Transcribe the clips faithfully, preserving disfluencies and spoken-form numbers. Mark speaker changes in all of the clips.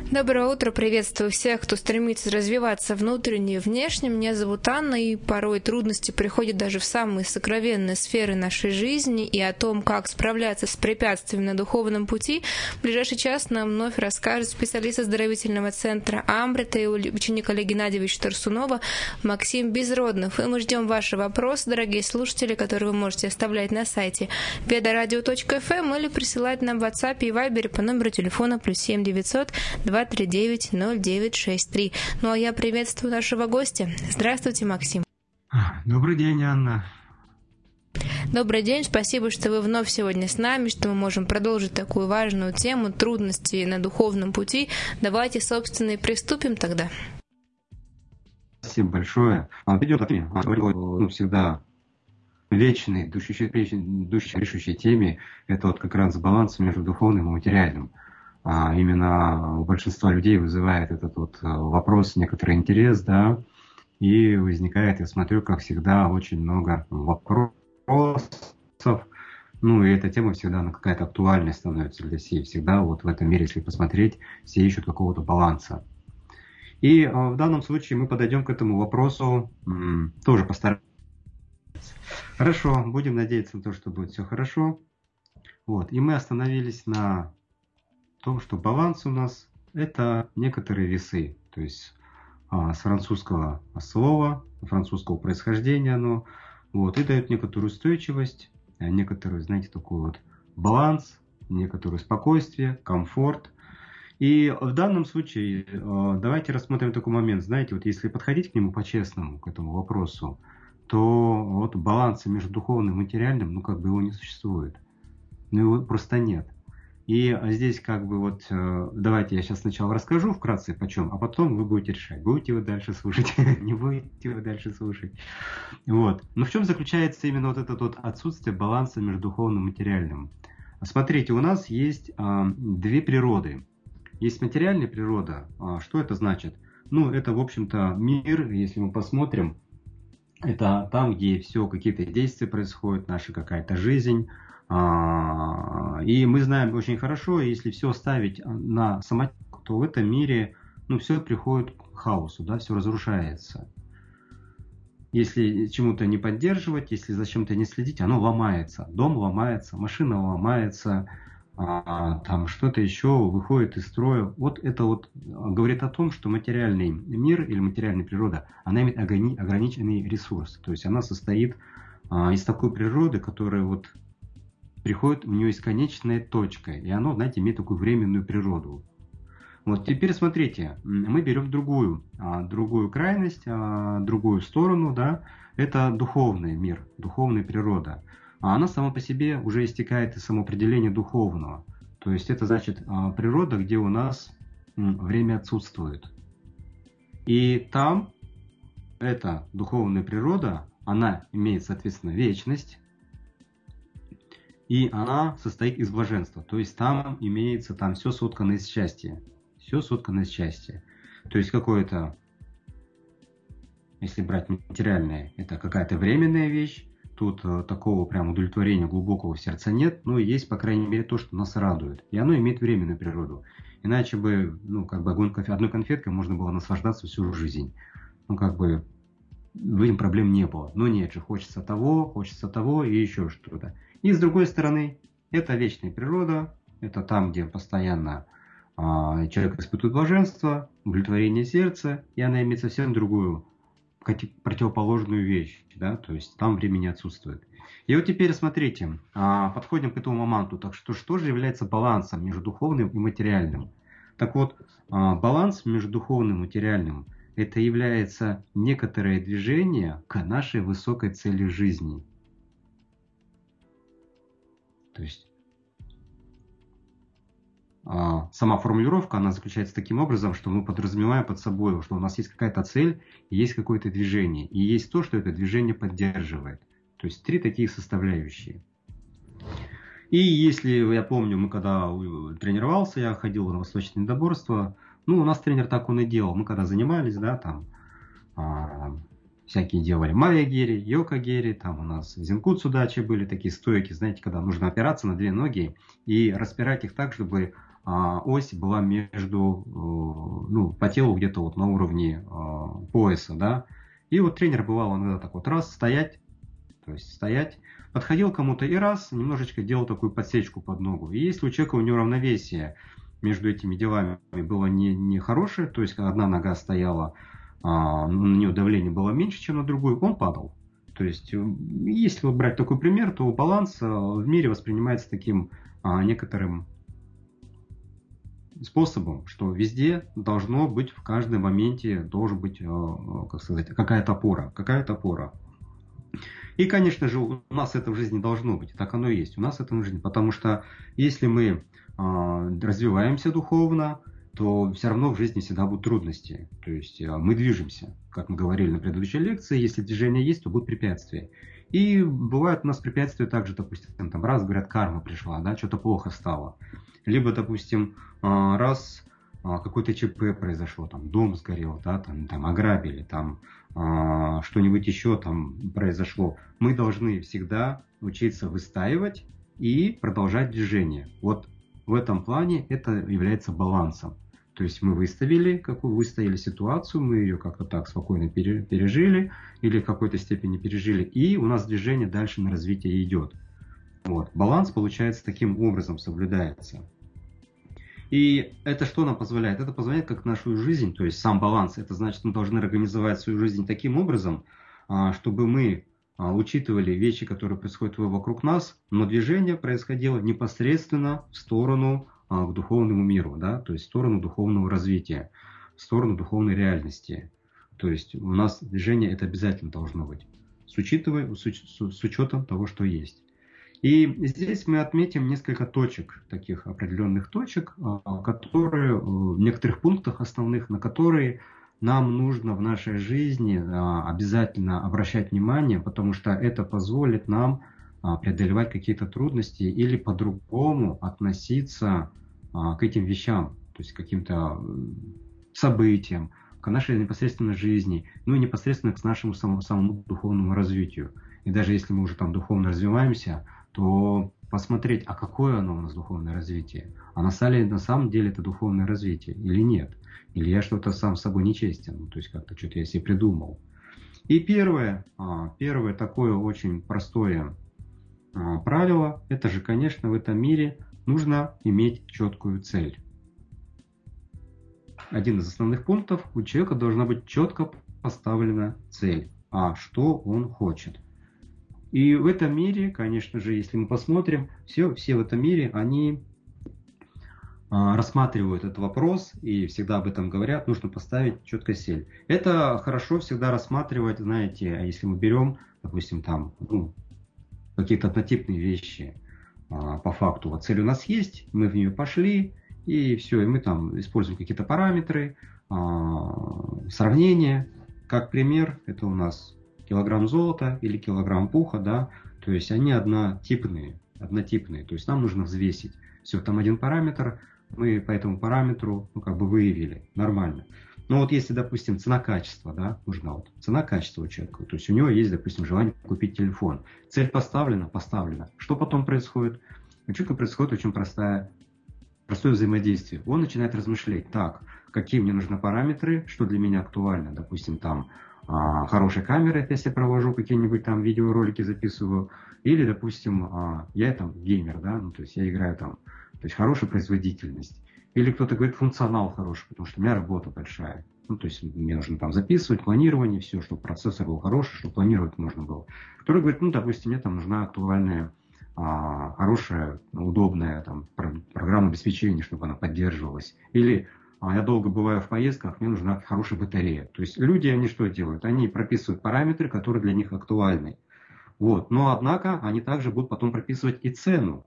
Speaker 1: Доброе утро, приветствую всех, кто стремится развиваться внутренне и внешне. Меня зовут Анна, и порой трудности приходят даже в самые сокровенные сферы нашей жизни, и о том, как справляться с препятствиями на духовном пути, в ближайший час нам вновь расскажет специалист оздоровительного центра Амрита и ученик Олега Геннадьевича Тарсунова Максим Безроднов. И мы ждем ваши вопросы, дорогие слушатели, которые вы можете оставлять на сайте ведарадио точка эф эм или присылать нам в WhatsApp и Viber по номеру телефона плюс семь девятьсот два три девять ноль девять шесть три. Ну а я приветствую нашего гостя. Здравствуйте, Максим.
Speaker 2: Добрый день, Анна.
Speaker 1: Добрый день, спасибо, что вы вновь сегодня с нами, что мы можем продолжить такую важную тему трудности на духовном пути. Давайте, собственно, и приступим тогда.
Speaker 2: Спасибо большое. Идет ну, всегда вечной, душещей теме. Это вот как раз баланс между духовным и материальным. А именно у большинства людей вызывает этот вот вопрос некоторый интерес, да, и возникает, я смотрю, как всегда, очень много вопросов, ну и эта тема всегда она какая-то актуальной становится для всей, всегда вот в этом мире, если посмотреть, все ищут какого-то баланса. И в данном случае мы подойдем к этому вопросу, м, тоже постараемся. Хорошо, будем надеяться на то, что будет все хорошо. Вот, и мы остановились на том, что баланс у нас это некоторые весы, то есть а, с французского слова, французского происхождения оно, вот, и дает некоторую устойчивость, некоторую, знаете, такой вот баланс, некоторое спокойствие, комфорт. И в данном случае а, давайте рассмотрим такой момент, знаете, вот если подходить к нему по-честному, к этому вопросу, то вот баланса между духовным и материальным, ну как бы его не существует, ну его просто нет. И здесь как бы вот, давайте я сейчас сначала расскажу вкратце почем, а потом вы будете решать, будете вы дальше слушать, не будете вы дальше слушать. Вот. Но в чем заключается именно вот это вот отсутствие баланса между духовным и материальным? Смотрите, у нас есть а, две природы. Есть материальная природа. А, что это значит? Ну, это, в общем-то, мир, если мы посмотрим, это там, где все, какие-то действия происходят, наша какая-то жизнь. И мы знаем очень хорошо, если все ставить на самотек, то в этом мире ну, все приходит к хаосу, да, все разрушается. Если чему-то не поддерживать, если за чем-то не следить, оно ломается. Дом ломается, машина ломается, там что-то еще выходит из строя. Вот это вот говорит о том, что материальный мир или материальная природа, она имеет ограниченный ресурс. То есть она состоит из такой природы, которая вот приходит у нее есть конечная точка, и оно, знаете, имеет такую временную природу. Вот теперь смотрите, мы берем другую, другую крайность, другую сторону, да, это духовный мир, духовная природа. А она сама по себе уже истекает из самоопределения духовного. То есть это значит природа, где у нас время отсутствует. И там эта духовная природа, она имеет, соответственно, вечность, и она состоит из блаженства. То есть там имеется, там все соткано из счастья. Все соткано из счастья. То есть какое-то, если брать материальное, это какая-то временная вещь. Тут э, такого прям удовлетворения глубокого в сердце нет. Но есть, по крайней мере, то, что нас радует. И оно имеет временную природу. Иначе бы, ну, как бы одной конфеткой можно было наслаждаться всю жизнь. Ну, как бы, в этом проблем не было. Но нет же, хочется того, хочется того и еще что-то. И с другой стороны, это вечная природа, это там, где постоянно а, человек испытывает блаженство, удовлетворение сердца, и она имеет совсем другую, противоположную вещь, да, то есть там времени отсутствует. И вот теперь смотрите, а, подходим к этому моменту, так что что же является балансом между духовным и материальным? Так вот, а, баланс между духовным и материальным – это является некоторое движение к нашей высокой цели жизни. То есть а, сама формулировка, она заключается таким образом, что мы подразумеваем под собой, что у нас есть какая-то цель, есть какое-то движение, и есть то, что это движение поддерживает. То есть три такие составляющие. И если я помню, мы когда тренировался, я ходил на восточное единоборство, ну, у нас тренер так он и делал. Мы когда занимались, да, там а, всякие делали майя-гири, йока-гири, там у нас зинкуцу-дачи были такие стойки, знаете, когда нужно опираться на две ноги и распирать их так, чтобы а, ось была между, ну, по телу где-то вот на уровне а, пояса, да. И вот тренер бывал иногда так вот раз, стоять, то есть стоять, подходил кому-то и раз, немножечко делал такую подсечку под ногу. И если у человека, у него равновесие между этими делами было не, не хорошее, то есть когда одна нога стояла, а, на нее давление было меньше, чем на другую, он падал. То есть, если вот брать такой пример, то баланс в мире воспринимается таким а, некоторым способом, что везде должно быть, в каждом моменте должен быть, а, как сказать, какая-то опора, какая-то опора. И, конечно же, у нас это в жизни должно быть, так оно и есть, у нас это в жизни, потому что если мы а, развиваемся духовно, то все равно в жизни всегда будут трудности. То есть мы движемся, как мы говорили на предыдущей лекции, если движение есть, то будут препятствия. И бывают у нас препятствия также, допустим, там раз, говорят, карма пришла, да, что-то плохо стало. Либо, допустим, раз какое-то ЧП произошло, там дом сгорел, да, там, там ограбили, там что-нибудь еще там произошло. Мы должны всегда учиться выстаивать и продолжать движение. Вот в этом плане это является балансом. То есть мы выставили, какую выставили ситуацию, мы ее как-то так спокойно пережили или в какой-то степени пережили, и у нас движение дальше на развитие идет. Вот. Баланс, получается, таким образом соблюдается. И это что нам позволяет? Это позволяет как нашу жизнь, то есть сам баланс, это значит, мы должны организовать свою жизнь таким образом, чтобы мы учитывали вещи, которые происходят вокруг нас, но движение происходило непосредственно в сторону а, к духовному миру, да, то есть в сторону духовного развития, в сторону духовной реальности. То есть у нас движение это обязательно должно быть, с, учитывая, с, с учетом того, что есть. И здесь мы отметим несколько точек, таких определенных точек, которые в некоторых пунктах основных, на которые нам нужно в нашей жизни обязательно обращать внимание, потому что это позволит нам преодолевать какие-то трудности или по-другому относиться к этим вещам, то есть к каким-то событиям, к нашей непосредственной жизни, ну и непосредственно к нашему самому, самому духовному развитию. И даже если мы уже там духовно развиваемся, то посмотреть, а какое оно у нас духовное развитие, а на самом деле это духовное развитие или нет. Или я что-то сам с собой нечестен, ну, то есть как-то что-то я себе придумал. И первое, первое такое очень простое правило, это же, конечно, в этом мире нужно иметь четкую цель. Один из основных пунктов, у человека должна быть четко поставлена цель, а что он хочет. И в этом мире, конечно же, если мы посмотрим, все, все в этом мире, они рассматривают этот вопрос и всегда об этом говорят, нужно поставить четкую цель. Это хорошо всегда рассматривать, знаете, если мы берем, допустим, там, ну, какие-то однотипные вещи по факту. Вот цель у нас есть, мы в нее пошли, и все, и мы там используем какие-то параметры, сравнения. Как пример, это у нас килограмм золота или килограмм пуха, да, то есть они однотипные, однотипные, то есть нам нужно взвесить. Все, там один параметр, мы по этому параметру, ну, как бы выявили, нормально. Но вот если, допустим, цена-качество, да, нужна вот цена-качество у человека, то есть у него есть, допустим, желание купить телефон. Цель поставлена, поставлена. Что потом происходит? У человека происходит очень простая, простое взаимодействие. Он начинает размышлять, так, какие мне нужны параметры, что для меня актуально, допустим, там, а, хорошая камера, если я провожу какие-нибудь там видеоролики, записываю, или, допустим, а, я там геймер, да, ну, то есть я играю там, то есть хорошая производительность. Или кто-то говорит, функционал хороший, потому что у меня работа большая. Ну, то есть мне нужно там записывать, планирование, все, чтобы процессор был хороший, чтобы планировать можно было. Кто-то говорит, ну, допустим, мне там нужна актуальная, а, хорошая, удобная там, программа обеспечения, чтобы она поддерживалась. Или а, я долго бываю в поездках, мне нужна хорошая батарея. То есть люди, они что делают? Они прописывают параметры, которые для них актуальны. Вот. Но, однако, они также будут потом прописывать и цену.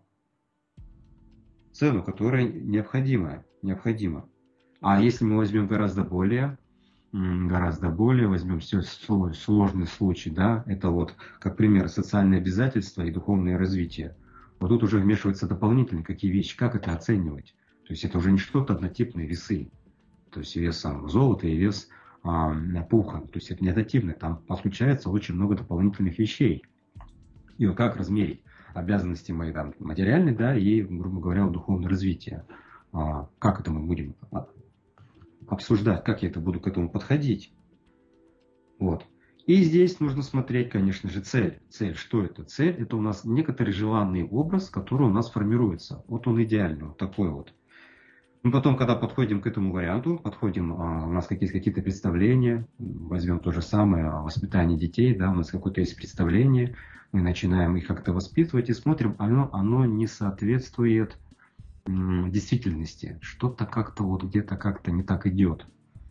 Speaker 2: Цену, которая необходима, необходима. А если мы возьмем гораздо более, гораздо более, возьмем все сложный случай, да, это вот, как пример, социальные обязательства и духовное развитие. Вот тут уже вмешиваются дополнительные какие вещи, как это оценивать. То есть это уже не что-то однотипные весы. То есть вес там, золота и вес а, пуха. То есть это не однотипное, там подключается очень много дополнительных вещей. И вот как размерить обязанности мои там, материальные, да, и, грубо говоря, духовное развитие. а, как это мы будем обсуждать, как я это буду к этому подходить. Вот. И здесь нужно смотреть, конечно же, цель. Цель, что это? Цель – это у нас некоторый желанный образ, который у нас формируется. Вот он идеальный, вот такой вот. Мы потом, когда подходим к этому варианту, подходим, у нас какие-то, какие-то представления, возьмем то же самое о воспитании детей, да, у нас какое-то есть представление, мы начинаем их как-то воспитывать и смотрим, оно, оно не соответствует м, действительности. Что-то как-то вот где-то как-то не так идет.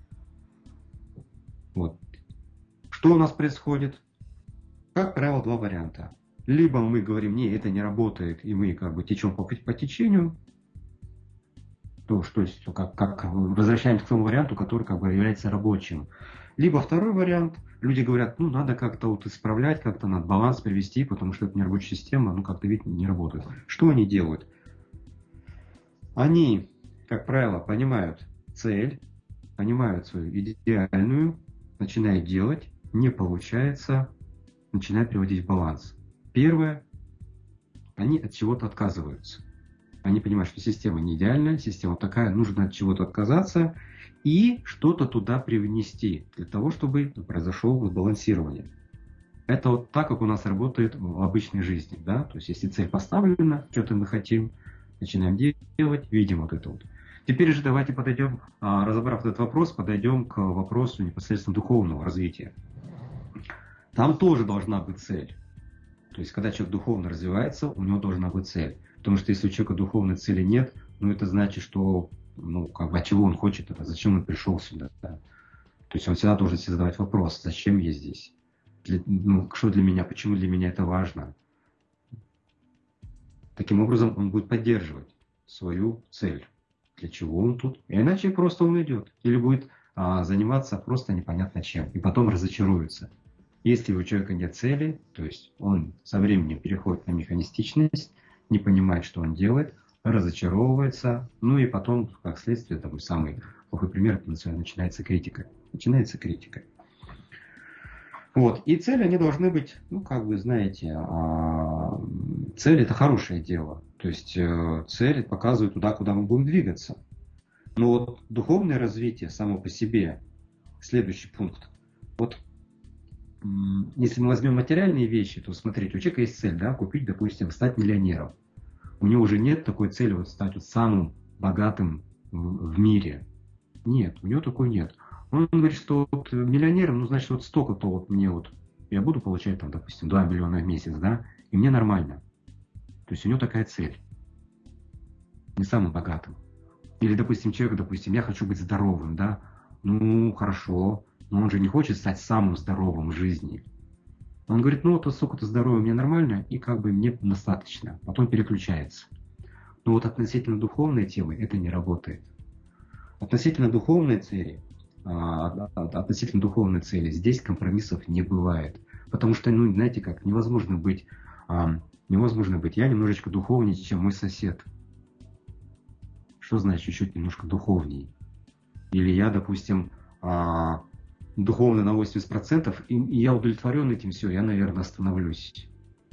Speaker 2: Вот. Что у нас происходит? Как правило, два варианта. Либо мы говорим, не, это не работает, и мы как бы течем по, по течению, то, что, как, как возвращаемся к тому варианту, который как бы является рабочим. Либо второй вариант, люди говорят, ну надо как-то вот исправлять, как-то надо баланс привести, потому что это не рабочая система, ну как-то видно не работает. Что они делают? Они, как правило, понимают цель, понимают свою идеальную, начинают делать, не получается, начинают приводить в баланс. Первое, они от чего-то отказываются. Они понимают, что система не идеальная, система такая, нужно от чего-то отказаться и что-то туда привнести, для того, чтобы произошло балансирование. Это вот так, как у нас работает в обычной жизни. Да? То есть, если цель поставлена, что-то мы хотим, начинаем делать, видим вот это вот. Теперь же давайте подойдем, разобрав этот вопрос, подойдем к вопросу непосредственно духовного развития. Там тоже должна быть цель. То есть, когда человек духовно развивается, у него должна быть цель. Потому что если у человека духовной цели нет, ну это значит, что, ну, как бы, от чего он хочет это, зачем он пришел сюда. Да? То есть он всегда должен себе задавать вопрос, зачем я здесь? Для, ну, что для меня, почему для меня это важно? Таким образом, он будет поддерживать свою цель. Для чего он тут? И иначе просто он уйдет. Или будет а, заниматься просто непонятно чем. И потом разочаруется. Если у человека нет цели, то есть он со временем переходит на механистичность, не понимает, что он делает, разочаровывается, ну и потом, как следствие, там самый плохой пример, это начинается критика. Начинается критика. Вот. И цели, они должны быть, ну, как вы знаете, цель это хорошее дело. То есть цель показывает туда, куда мы будем двигаться. Но вот духовное развитие само по себе, следующий пункт. Вот если мы возьмем материальные вещи, то смотрите, у человека есть цель, да, купить, допустим, стать миллионером. У него уже нет такой цели вот стать вот самым богатым в мире. Нет, у него такой нет. Он говорит, что вот миллионером, ну значит вот столько-то вот мне вот, я буду получать там, допустим, два миллиона в месяц, да, и мне нормально. То есть у него такая цель. Не самым богатым. Или, допустим, человек, допустим, я хочу быть здоровым, да, ну хорошо. Но он же не хочет стать самым здоровым в жизни. Он говорит, ну вот сколько-то здоровья мне нормально, и как бы мне достаточно. Потом переключается. Но вот относительно духовной темы это не работает. Относительно духовной цели, относительно духовной цели здесь компромиссов не бывает. Потому что, ну, знаете как, невозможно быть, невозможно быть, я немножечко духовнее, чем мой сосед. Что значит чуть-чуть немножко духовнее? Или я, допустим, духовно на восемьдесят процентов, и я удовлетворен этим, все, я, наверное, остановлюсь.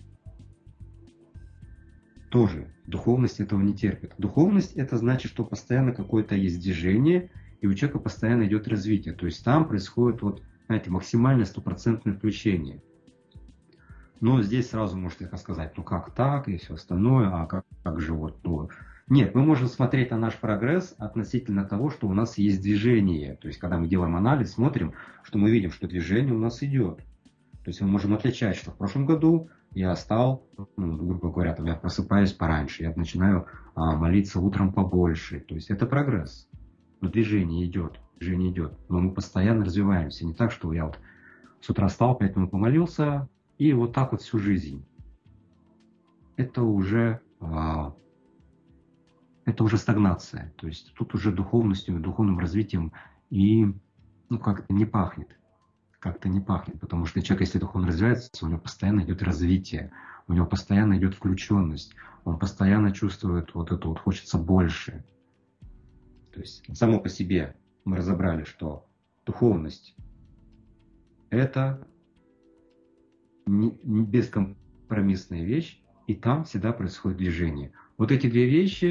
Speaker 2: Тоже духовность этого не терпит. Духовность это значит, что постоянно какое-то есть движение, и у человека постоянно идет развитие. То есть там происходит, вот, знаете, максимальное стопроцентное включение. Но здесь сразу можете сказать, ну как так, и все остальное, а как, как же вот, ну... Нет, мы можем смотреть на наш прогресс относительно того, что у нас есть движение. То есть, когда мы делаем анализ, смотрим, что мы видим, что движение у нас идет. То есть, мы можем отличать, что в прошлом году я стал, ну, грубо говоря, там, я просыпаюсь пораньше, я начинаю а, молиться утром побольше. То есть, это прогресс. Но движение идет, движение идет. Но мы постоянно развиваемся. Не так, что я вот с утра встал, пять минут помолился, и вот так вот всю жизнь. Это уже... А, это уже стагнация. То есть тут уже духовностью, духовным развитием и ну, как-то не пахнет. Как-то не пахнет. Потому что человек, если духовно развивается, у него постоянно идет развитие, у него постоянно идет включенность, он постоянно чувствует вот это вот, хочется больше. То есть само по себе мы разобрали, что духовность это не, не бескомпромиссная вещь, и там всегда происходит движение. Вот эти две вещи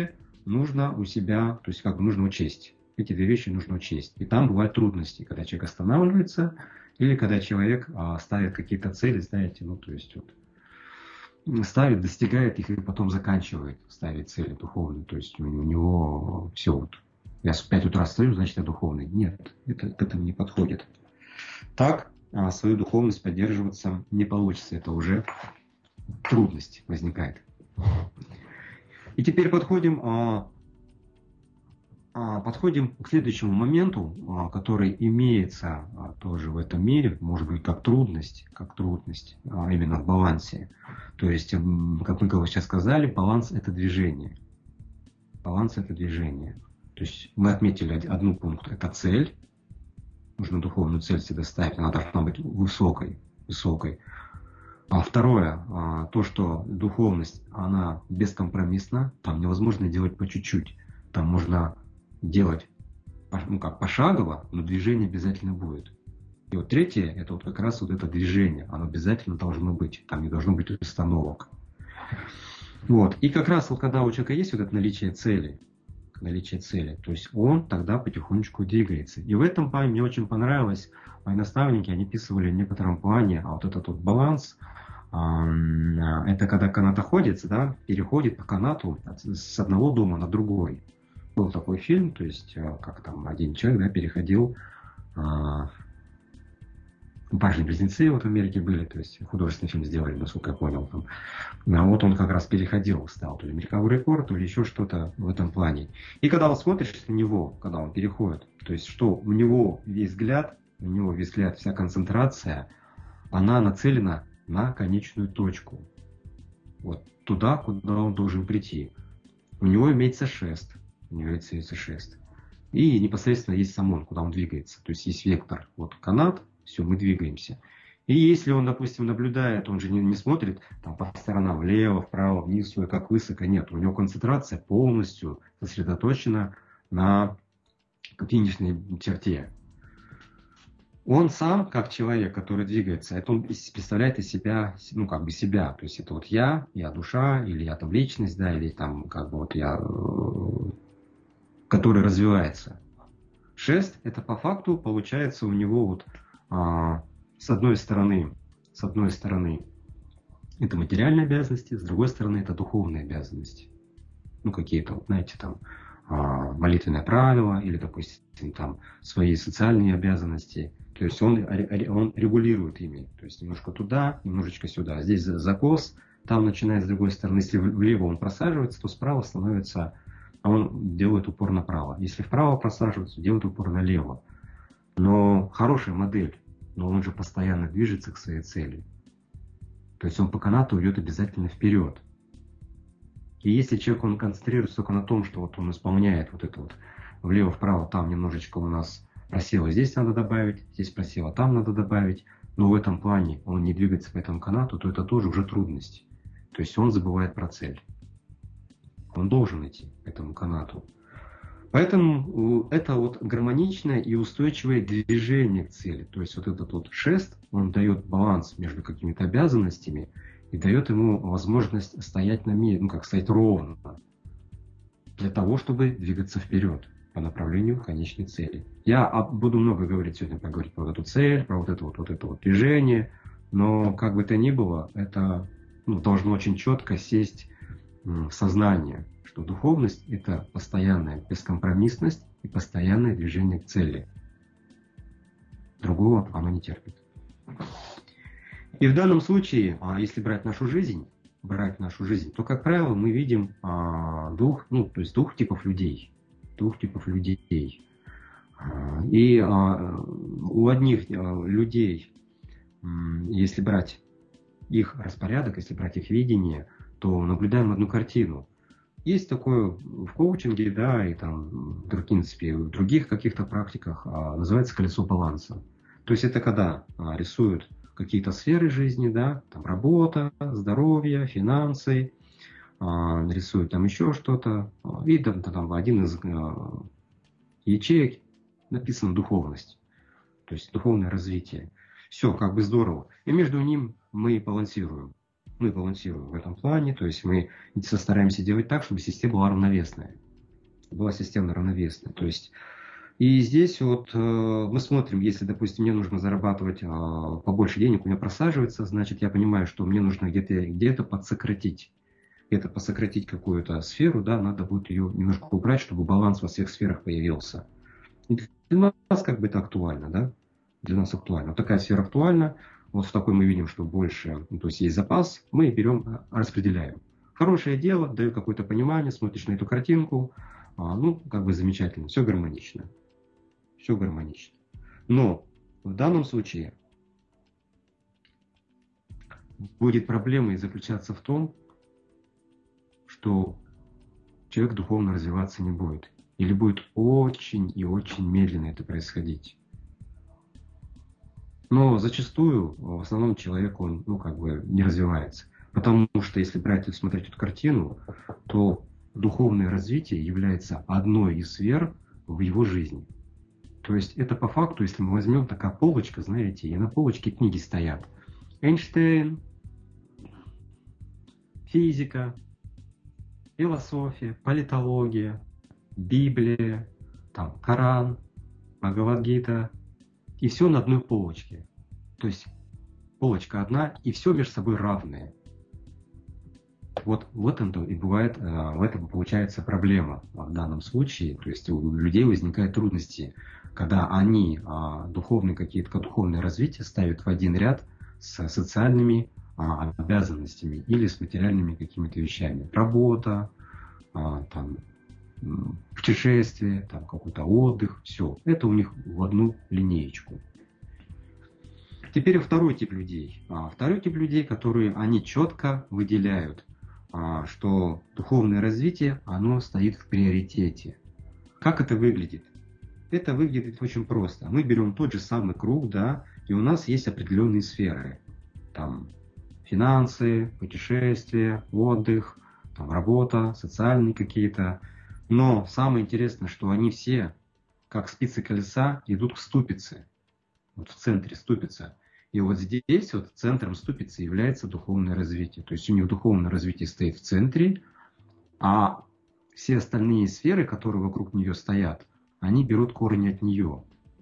Speaker 2: нужно у себя, то есть как бы нужно учесть. Эти две вещи нужно учесть. И там бывают трудности, когда человек останавливается, или когда человек а, ставит какие-то цели, знаете, ну то есть вот, ставит, достигает их и потом заканчивает, ставит цели духовные. То есть у него все вот. Я в пять утра стою, значит я духовный. Нет, это к этому не подходит. Так а, свою духовность поддерживаться не получится. Это уже трудность возникает. И теперь подходим, а, а, подходим к следующему моменту, а, который имеется а, тоже в этом мире, может быть, как трудность, как трудность, а, именно в балансе. То есть, как мы сейчас сказали, баланс – это движение. Баланс – это движение. То есть мы отметили один пункт – это цель. Нужно духовную цель себе ставить, она должна быть высокой, высокой. А второе, то, что духовность, она бескомпромиссна, там невозможно делать по чуть-чуть. Там можно делать, ну как, пошагово, но движение обязательно будет. И вот третье, это вот как раз вот это движение, оно обязательно должно быть, там не должно быть установок. Вот. И как раз вот когда у человека есть вот это наличие цели, наличие цели, то есть он тогда потихонечку двигается. И в этом плане мне очень понравилось, мои наставники, они описывали в некотором плане, а вот этот вот баланс, это когда канатоходец, да, переходит по канату с одного дома на другой. Был такой фильм, то есть как там один человек, да, переходил, башни-близнецы вот в Америке были, то есть художественный фильм сделали, насколько я понял. Там. А вот он как раз переходил, стал то ли мировой рекорд, то ли еще что-то в этом плане. И когда вот смотришь на него, когда он переходит, то есть что у него весь взгляд, у него весь взгляд, вся концентрация, она нацелена на конечную точку. Вот туда, куда он должен прийти. У него имеется шест, у него имеется шест. И непосредственно есть сам он, куда он двигается. То есть есть вектор, вот канат, все, мы двигаемся. И если он, допустим, наблюдает, он же не, не смотрит там, по сторонам, влево, вправо, вниз, как высоко, нет. У него концентрация полностью сосредоточена на финишной черте. Он сам, как человек, который двигается, это он представляет из себя, ну, как бы себя. То есть это вот я, я душа, или я там личность, да, или там, как бы вот я, который развивается. Шест, это по факту получается у него вот а, с одной стороны, с одной стороны, это материальные обязанности, с другой стороны, это духовные обязанности. Ну, какие-то, вот, знаете, там, а, молитвенное правило, или, допустим, там, свои социальные обязанности. То есть он, он регулирует ими. То есть немножко туда, немножечко сюда. Здесь закос, там начинает с другой стороны. Если влево он просаживается, то справа становится, он делает упор направо. Если вправо просаживается, делает упор налево. Но хорошая модель, но он же постоянно движется к своей цели. То есть он по канату идет обязательно вперед. И если человек, он концентрируется только на том, что вот он исполняет вот это вот влево-вправо, там немножечко у нас просело, здесь надо добавить, здесь просело, там надо добавить, но в этом плане он не двигается по этому канату, то это тоже уже трудность. То есть он забывает про цель. Он должен идти к этому канату. Поэтому это вот гармоничное и устойчивое движение к цели. То есть вот этот вот шест, он дает баланс между какими-то обязанностями и дает ему возможность стоять на месте, ну как стоять ровно, для того, чтобы двигаться вперед по направлению к конечной цели. Я буду много говорить сегодня, поговорить про вот эту цель, про вот это вот, вот это вот движение, но как бы то ни было, это ну, должно очень четко сесть в сознание, что духовность – это постоянная бескомпромиссность и постоянное движение к цели. Другого оно не терпит. И в данном случае, если брать нашу жизнь, брать нашу жизнь, то, как правило, мы видим двух, ну, то есть двух типов людей. Двух типов людей. И у одних людей, если брать их распорядок, если брать их видение, то наблюдаем одну картину. Есть такое в коучинге, да, и там, в принципе, в других каких-то практиках называется колесо баланса. То есть это когда рисуют какие-то сферы жизни, да, там работа, здоровье, финансы, рисуют там еще что-то, и там, там один из ячеек написано духовность, то есть духовное развитие. Все как бы здорово. И между ним мы балансируем. Мы балансируем в этом плане, то есть мы стараемся делать так, чтобы система была равновесная. была системно равновесной. То есть, и здесь вот э, мы смотрим, если, допустим, мне нужно зарабатывать э, побольше денег, у меня просаживается, значит, я понимаю, что мне нужно где-то где-то подсократить. Где-то посократить какую-то сферу, да, надо будет ее немножко убрать, чтобы баланс во всех сферах появился. И для нас как бы это актуально, да? Для нас актуально. Вот такая сфера актуальна. Вот в такой мы видим, что больше, ну, то есть есть запас, мы берем, распределяем. Хорошее дело, дает какое-то понимание, смотришь на эту картинку, а, ну, как бы замечательно, все гармонично. Все гармонично. Но в данном случае будет проблема заключаться в том, что человек духовно развиваться не будет. Или будет очень и очень медленно это происходить. Но зачастую, в основном, человек, он, ну, как бы не развивается. Потому что, если брать и смотреть эту картину, то духовное развитие является одной из сфер в его жизни. То есть это по факту, если мы возьмем такая полочка, знаете, и на полочке книги стоят. Эйнштейн, физика, философия, политология, Библия, там, Коран, Бхагавад-гита. И все на одной полочке. То есть полочка одна, и все между собой равное. Вот, вот это и бывает, в этом получается проблема в данном случае. То есть у людей возникают трудности, когда они духовные какие-то духовные развития ставят в один ряд с социальными обязанностями или с материальными какими-то вещами. Работа, там, путешествие, там какой-то отдых, все. Это у них в одну линеечку. Теперь второй тип людей. А, второй тип людей, которые они четко выделяют, а, что духовное развитие, оно стоит в приоритете. Как это выглядит? Это выглядит очень просто. Мы берем тот же самый круг, да, и у нас есть определенные сферы. Там финансы, путешествия, отдых, там работа, социальные какие-то. Но самое интересное, что они все, как спицы колеса, идут к ступице. Вот в центре ступица. И вот здесь вот центром ступицы является духовное развитие. То есть у них духовное развитие стоит в центре, а все остальные сферы, которые вокруг нее стоят, они берут корни от нее.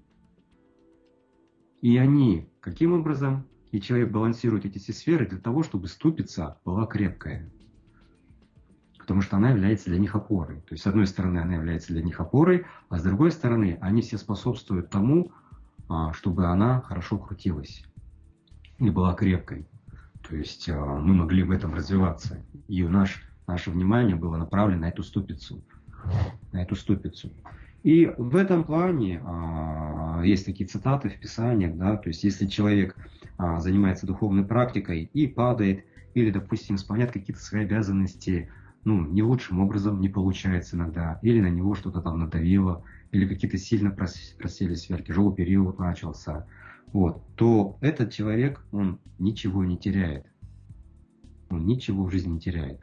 Speaker 2: И они, каким образом, и человек балансирует эти все сферы для того, чтобы ступица была крепкая. Потому что она является для них опорой. То есть, с одной стороны, она является для них опорой, а с другой стороны, они все способствуют тому, чтобы она хорошо крутилась и была крепкой. То есть, мы могли в этом развиваться. И наш, наше внимание было направлено на эту ступицу. На эту ступицу. И в этом плане а, есть такие цитаты в Писаниях, да, то есть, если человек а, занимается духовной практикой и падает, или, допустим, исполняет какие-то свои обязанности, ну, не лучшим образом, не получается иногда, или на него что-то там надавило, или какие-то сильно просели сферы, тяжелый период начался, вот, то этот человек, он ничего не теряет. Он ничего в жизни не теряет.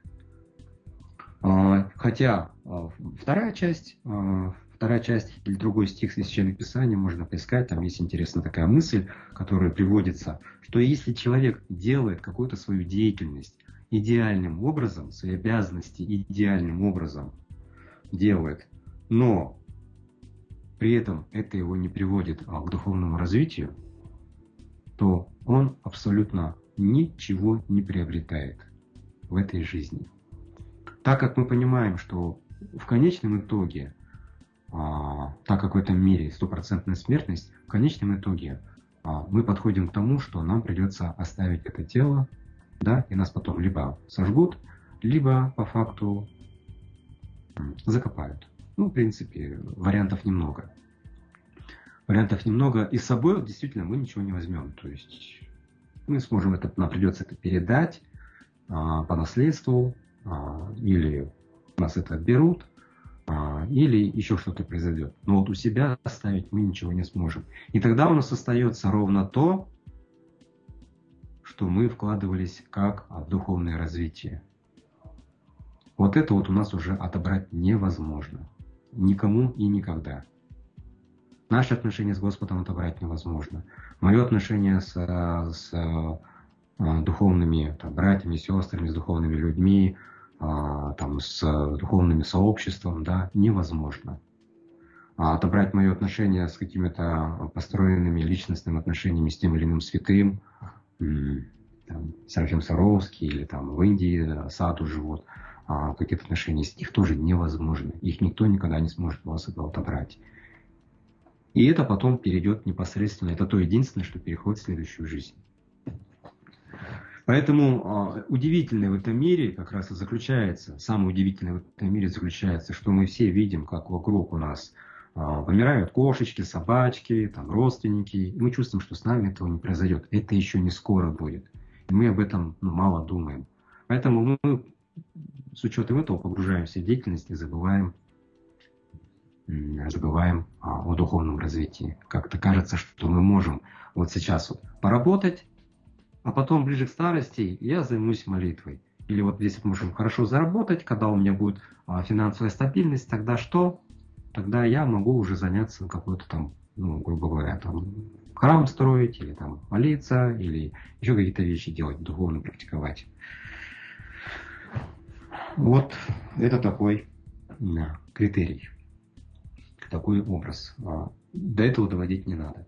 Speaker 2: Хотя вторая часть, вторая часть или другой стих из Священного Писания можно поискать, там есть интересная такая мысль, которая приводится, что если человек делает какую-то свою деятельность идеальным образом, свои обязанности идеальным образом делает, но при этом это его не приводит к духовному развитию, то он абсолютно ничего не приобретает в этой жизни. Так как мы понимаем, что в конечном итоге, а, так как в этом мире стопроцентная смертность, в конечном итоге а, мы подходим к тому, что нам придется оставить это тело, да, и нас потом либо сожгут, либо по факту закопают. Ну, в принципе, вариантов немного. Вариантов немного, и с собой действительно мы ничего не возьмем. То есть мы сможем это, нам придется это передать а, по наследству, а, или нас это отберут, а, или еще что-то произойдет. Но вот у себя оставить мы ничего не сможем. И тогда у нас остается ровно то, что мы вкладывались как в духовное развитие. Вот это вот у нас уже отобрать невозможно. Никому и никогда. Наши отношения с Господом отобрать невозможно. Мое отношение с, с духовными там, братьями, сестрами, с духовными людьми, там, с духовным сообществом, да, невозможно. А отобрать мое отношение с какими-то построенными личностными отношениями с тем или иным святым, там, Серафим Саровский или там в Индии саду живут, а, какие-то отношения с них тоже невозможно. Их никто никогда не сможет у вас этого отобрать. И это потом перейдет непосредственно, это то единственное, что переходит в следующую жизнь. Поэтому а, удивительное в этом мире как раз и заключается, самое удивительное в этом мире заключается, что мы все видим, как вокруг у нас а, помирают кошечки, собачки, там, родственники, и мы чувствуем, что с нами этого не произойдет. Это еще не скоро будет. И мы об этом ну, мало думаем. Поэтому мы с учетом этого погружаемся в деятельность и забываем, забываем а, о духовном развитии. Как-то кажется, что мы можем вот сейчас вот поработать, а потом ближе к старости я займусь молитвой. Или вот если мы можем хорошо заработать, когда у меня будет а, финансовая стабильность, тогда что? Тогда я могу уже заняться какой-то там, ну, грубо говоря, там, храм строить, или там молиться, или еще какие-то вещи делать, духовно практиковать. Вот это такой да, критерий, такой образ. До этого доводить не надо.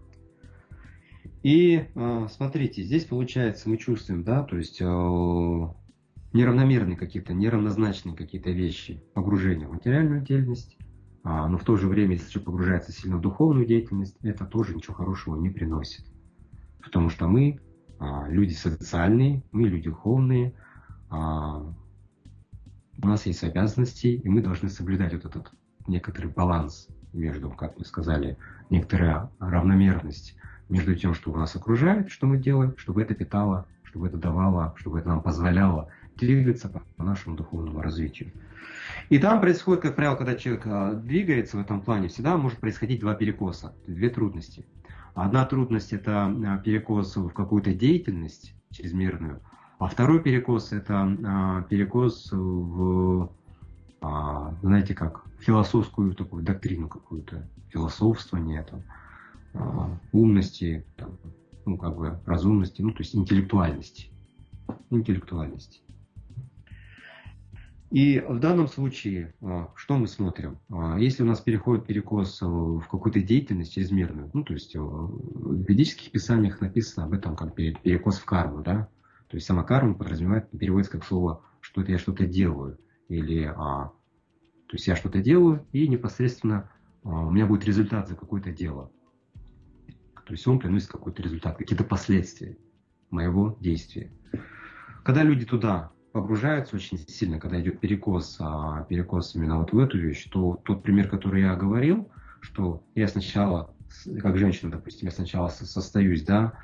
Speaker 2: И смотрите, здесь получается, мы чувствуем, да, то есть неравномерные какие-то, неравнозначные какие-то вещи, погружение в материальную деятельность, но в то же время, если человек погружается сильно в духовную деятельность, это тоже ничего хорошего не приносит. Потому что мы люди социальные, мы люди духовные, у нас есть обязанности, и мы должны соблюдать вот этот некоторый баланс между, как мы сказали, некоторая равномерность между тем, что у нас окружает, что мы делаем, чтобы это питало, чтобы это давало, чтобы это нам позволяло двигаться по нашему духовному развитию. И там происходит, как правило, когда человек двигается в этом плане, всегда может происходить два перекоса, две трудности. Одна трудность – это перекос в какую-то деятельность чрезмерную, а второй перекос – это перекос в, знаете как, философскую такую доктрину какую-то, философствование, там, умности, там, ну как бы разумности, ну то есть интеллектуальности. Интеллектуальности. И в данном случае, что мы смотрим? Если у нас переходит перекос в какую-то деятельность чрезмерную, ну то есть в ведических писаниях написано об этом как перекос в карму, да? То есть сама карма подразумевает, переводится как слово, что это я что-то делаю. Или, а, то есть я что-то делаю, и непосредственно а, у меня будет результат за какое-то дело. То есть он приносит какой-то результат, какие-то последствия моего действия. Когда люди туда погружаются очень сильно, когда идет перекос, а, перекос именно вот в эту вещь, то тот пример, который я говорил, что я сначала, как женщина, допустим, я сначала состоюсь, да,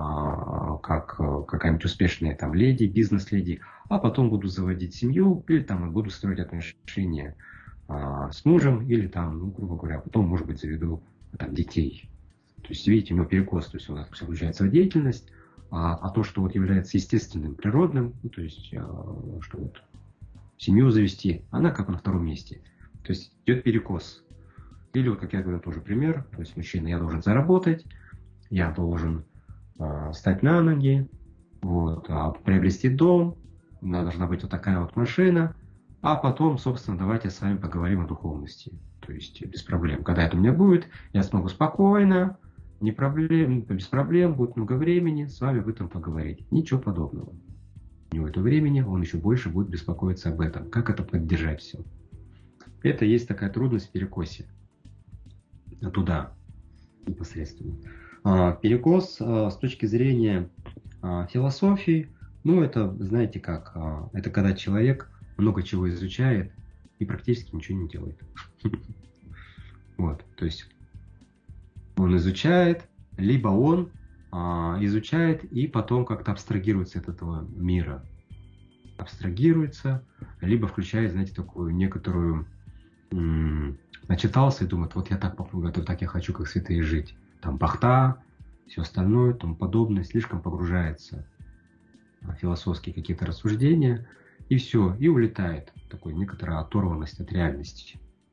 Speaker 2: как какая-нибудь успешная там леди, бизнес-леди, а потом буду заводить семью или там буду строить отношения а, с мужем, или там, ну, грубо говоря, потом, может быть, заведу там, детей. То есть, видите, у него перекос, то есть у нас включается в деятельность, а, а то, что вот является естественным, природным, ну, то есть, а, что вот семью завести, она как на втором месте. То есть идет перекос. Или вот, как я говорю, тоже пример, то есть мужчина, я должен заработать, я должен стать на ноги, вот, приобрести дом, у меня должна быть вот такая вот машина, а потом, собственно, давайте с вами поговорим о духовности. То есть без проблем. Когда это у меня будет, я смогу спокойно, не проблем, без проблем, будет много времени с вами об этом поговорить. Ничего подобного. У него это времени, он еще больше будет беспокоиться об этом. Как это поддержать все? Это есть такая трудность в перекосе. Туда непосредственно. Перекос с точки зрения философии, ну это, знаете как, это когда человек много чего изучает и практически ничего не делает. Вот, то есть он изучает, либо он изучает и потом как-то абстрагируется от этого мира. Абстрагируется, либо включает, знаете, такую некоторую, начитался и думает, вот я так попробую, вот так я хочу, как святые, жить. Там бахта, все остальное, тому подобное, слишком погружается в философские какие-то рассуждения, и все, и улетает. Такой некоторая оторванность от реальности.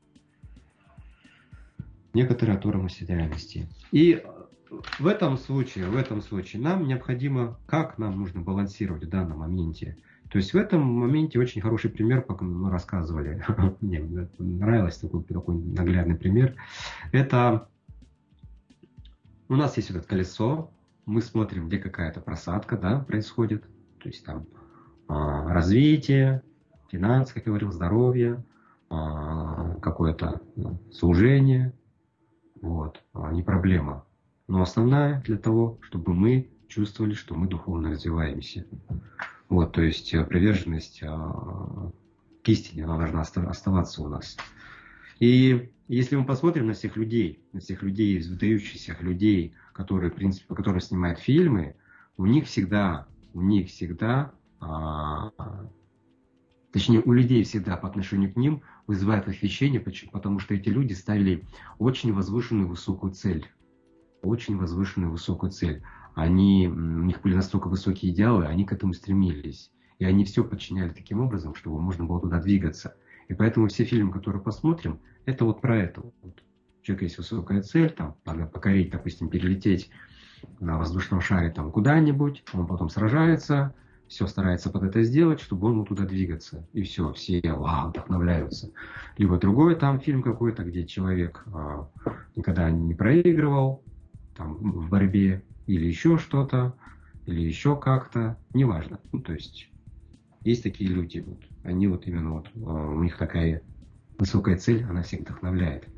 Speaker 2: Некоторая оторванность от реальности. И в этом случае, в этом случае нам необходимо, как нам нужно балансировать в данном моменте То есть в этом моменте очень хороший пример, как мы рассказывали, мне нравилось такой, такой наглядный пример. Это у нас есть вот это колесо, мы смотрим, где какая-то просадка, да, происходит, то есть там а, развитие, финансы, как я говорил, здоровье, а, какое-то ну, служение, вот, а, не проблема. Но основная для того, чтобы мы чувствовали, что мы духовно развиваемся. Вот, то есть приверженность а, к истине, она должна оставаться у нас. И если мы посмотрим на всех людей, на всех людей, выдающихся людей, которые, в принципе, которые снимают фильмы, у них всегда, у них всегда, а, точнее, у людей всегда по отношению к ним вызывает восхищение, потому что эти люди ставили очень возвышенную высокую цель. Очень возвышенную высокую цель. Они, у них были настолько высокие идеалы, они к этому стремились. И они все подчиняли таким образом, чтобы можно было туда двигаться. И поэтому все фильмы, которые посмотрим, это вот про это. Вот. У человека есть высокая цель, там, покорить, допустим, перелететь на воздушном шаре там куда-нибудь, он потом сражается, все старается под это сделать, чтобы он мог туда двигаться. И все, все вау, вдохновляются. Либо другой там фильм какой-то, где человек а, никогда не проигрывал там, в борьбе, или еще что-то, или еще как-то, неважно. Ну, то есть есть такие люди, вот, они вот именно вот, у них такая высокая цель, она всех вдохновляет.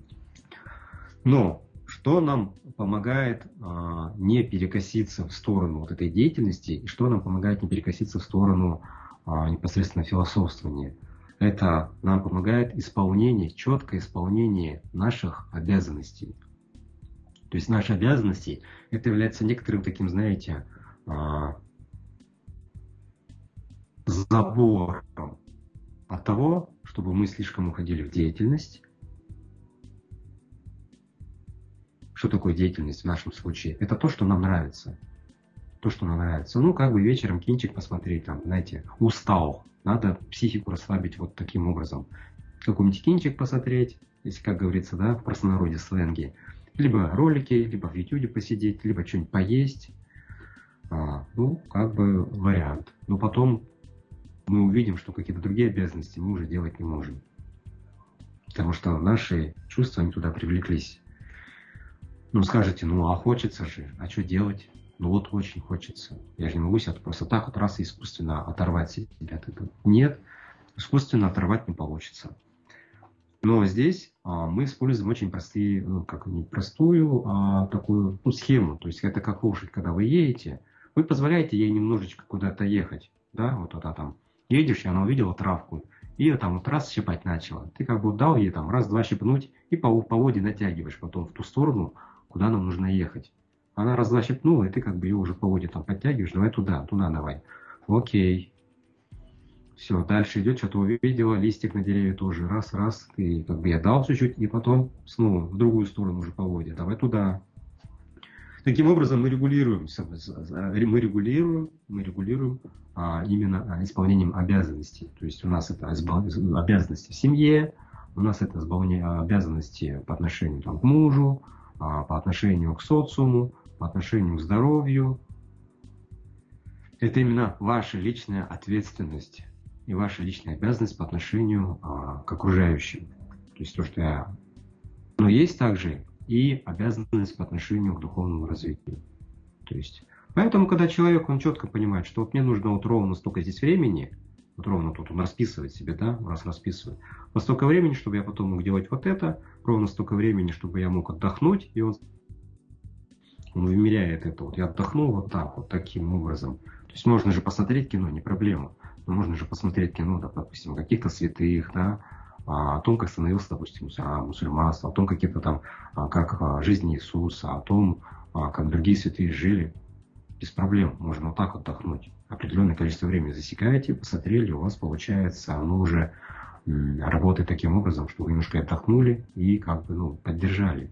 Speaker 2: Но что нам помогает а, не перекоситься в сторону вот этой деятельности, и что нам помогает не перекоситься в сторону а, непосредственно философствования? Это нам помогает исполнение, четкое исполнение наших обязанностей. То есть наши обязанности, это является некоторым таким, знаете, а, забором от того, чтобы мы слишком уходили в деятельность. Что такое деятельность в нашем случае? Это то, что нам нравится. То, что нам нравится. Ну, как бы вечером кинчик посмотреть, там, знаете, устал. Надо психику расслабить вот таким образом. Какой-нибудь кинчик посмотреть, если, как говорится, да, в простонародье сленге. Либо ролики, либо в YouTube посидеть, либо что-нибудь поесть. А, ну, как бы вариант. Но потом мы увидим, что какие-то другие обязанности мы уже делать не можем. Потому что наши чувства, они туда привлеклись. Ну, скажете, ну, а хочется же, а что делать? Ну, вот очень хочется. Я же не могу себя просто так вот раз и искусственно оторвать себя от этого. Нет, искусственно оторвать не получится. Но здесь а, мы используем очень простые, ну, как не простую, а такую ну, схему. То есть это как лошадь, когда вы едете, вы позволяете ей немножечко куда-то ехать. Да, вот туда там едешь, и она увидела травку, и ее там вот раз щипать начала. Ты как бы дал ей там раз-два щипнуть, и по поводе натягиваешь потом в ту сторону, куда нам нужно ехать. Она раз-два щипнула, и ты как бы ее уже по поводе там подтягиваешь, давай туда, туда давай. Окей. Все, дальше идет, что-то увидела, листик на дереве тоже, раз-раз, ты как бы я дал чуть-чуть, и потом снова в другую сторону уже поводья, давай туда. Таким образом мы регулируем, мы регулируем, мы регулируем а, именно исполнением обязанностей. То есть у нас это обязанности в семье, у нас это обязанности по отношению там, к мужу, а, по отношению к социуму, по отношению к здоровью. Это именно ваша личная ответственность и ваша личная обязанность по отношению а, к окружающим. То есть то, что я... Но есть также и обязанность по отношению к духовному развитию. То есть, поэтому, когда человек, он четко понимает, что вот мне нужно вот ровно столько здесь времени, вот ровно тут он расписывает себе, да, раз расписывает, вот столько времени, чтобы я потом мог делать вот это, ровно столько времени, чтобы я мог отдохнуть, и он, он вымеряет это. Вот я отдохнул вот так, вот таким образом. То есть можно же посмотреть кино, не проблема, но можно же посмотреть кино, да, допустим, каких-то святых, да, о том, как становился, допустим, мусульманство, о том, какие-то там, как жизнь Иисуса, о том, как другие святые жили. Без проблем, можно вот так отдохнуть. Определенное количество времени засекаете, посмотрели, у вас получается, оно уже работает таким образом, что вы немножко отдохнули и как бы, ну, поддержали.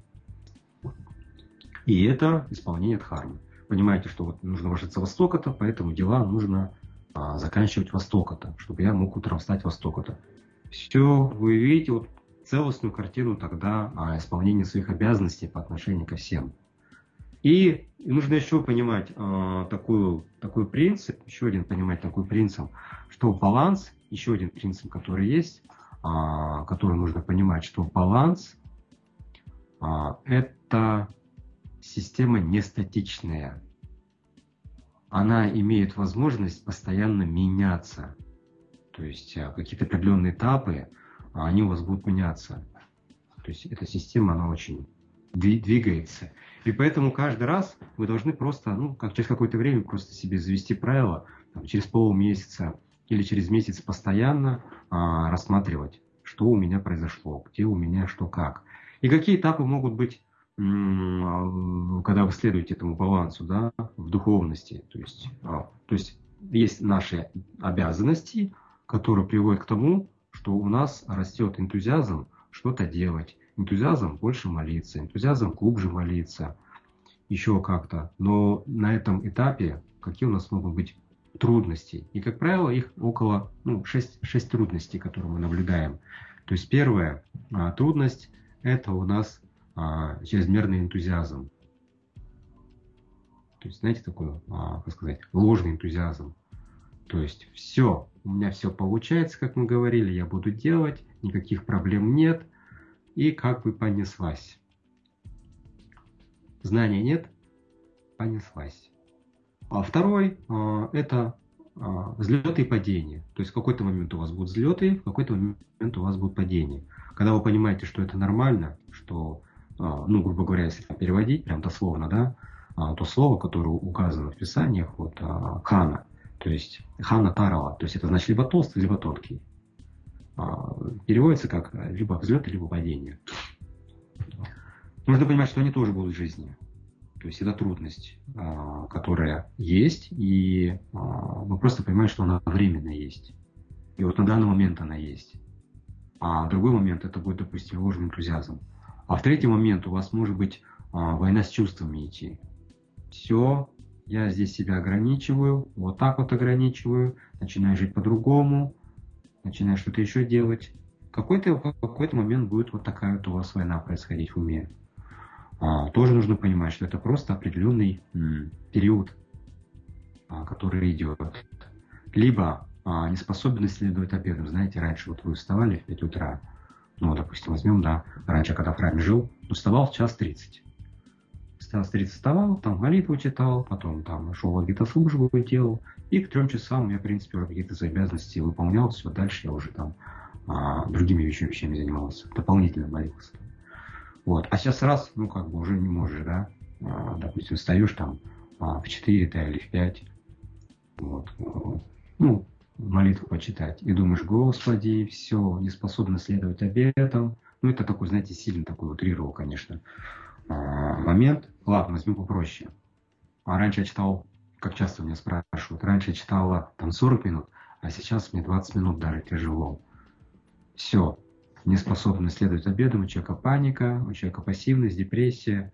Speaker 2: И это исполнение дхармы. Понимаете, что вот нужно ложиться во столько-то, поэтому дела нужно а, заканчивать во столько-то, чтобы я мог утром встать во столько-то. Все, вы видите вот целостную картину тогда а, исполнения своих обязанностей по отношению ко всем. И нужно еще понимать э, такую, такой принцип, еще один понимать такой принцип, что баланс, еще один принцип, который есть, э, который нужно понимать, что баланс э, это система не статичная. Она имеет возможность постоянно меняться. То есть э, какие-то определенные этапы, они у вас будут меняться. То есть эта система, она очень двигается. И поэтому каждый раз вы должны просто, ну, как через какое-то время просто себе завести правило, там, через полмесяца или через месяц постоянно а, рассматривать, что у меня произошло, где у меня что как. И какие этапы могут быть, м- когда вы следуете этому балансу, да, в духовности. То есть, а, то есть есть наши обязанности, которые приводят к тому, что у нас растет энтузиазм что-то делать. Энтузиазм больше молиться, энтузиазм глубже молиться, еще как-то. Но на этом этапе какие у нас могут быть трудности? И, как правило, их около ну, шесть, шесть трудностей, которые мы наблюдаем. То есть первая а, трудность – это у нас а, чрезмерный энтузиазм. То есть, знаете, такой, а, как сказать, ложный энтузиазм. То есть все, у меня все получается, как мы говорили, я буду делать, никаких проблем нет. И как бы понеслась. Знания нет, понеслась. А второй – это взлеты и падения. То есть в какой-то момент у вас будут взлеты, в какой-то момент у вас будут падения. Когда вы понимаете, что это нормально, что, ну, грубо говоря, если переводить прям дословно, да, то слово, которое указано в Писаниях, вот хана, то есть хана тарала, то есть это значит либо толстый, либо тонкий. Переводится как либо взлет, либо падение. Нужно понимать, что они тоже будут в жизни. То есть это трудность, которая есть, и мы просто понимаем, что она временно есть. И вот на данный момент она есть. А в другой момент это будет, допустим, ложный энтузиазм. А в третий момент у вас может быть война с чувствами идти. Все, я здесь себя ограничиваю, вот так вот ограничиваю, начинаю жить по-другому, начинаешь что-то еще делать. Какой-то, в какой-то момент будет вот такая вот у вас война происходить в уме. А, тоже нужно понимать, что это просто определенный м, период, а, который идет. Либо а, неспособность следовать обедам. Знаете, раньше вот вы вставали в пять утра, ну, допустим, возьмем, да, раньше, когда в храме жил, вставал в час тридцать. В час тридцать вставал, там молитву читал, потом там шел какие-то службы делал, и к трем часам я, в принципе, уже какие-то свои обязанности выполнял, все, дальше я уже там а, другими вещами занимался, дополнительно молился. Вот. А сейчас раз, ну, как бы уже не можешь, да, а, допустим, встаешь там а, в четыре да, или в пять, вот, ну, молитву почитать, и думаешь, Господи, все, не способна следовать обетам. Ну, это такой, знаете, сильно такой утрировал, конечно, а, момент. Ладно, возьмем попроще. А раньше я читал, как часто меня спрашивают, раньше я читала там сорок минут, а сейчас мне двадцать минут даже тяжело. Все, не способны следовать обедам, у человека паника, у человека пассивность, депрессия.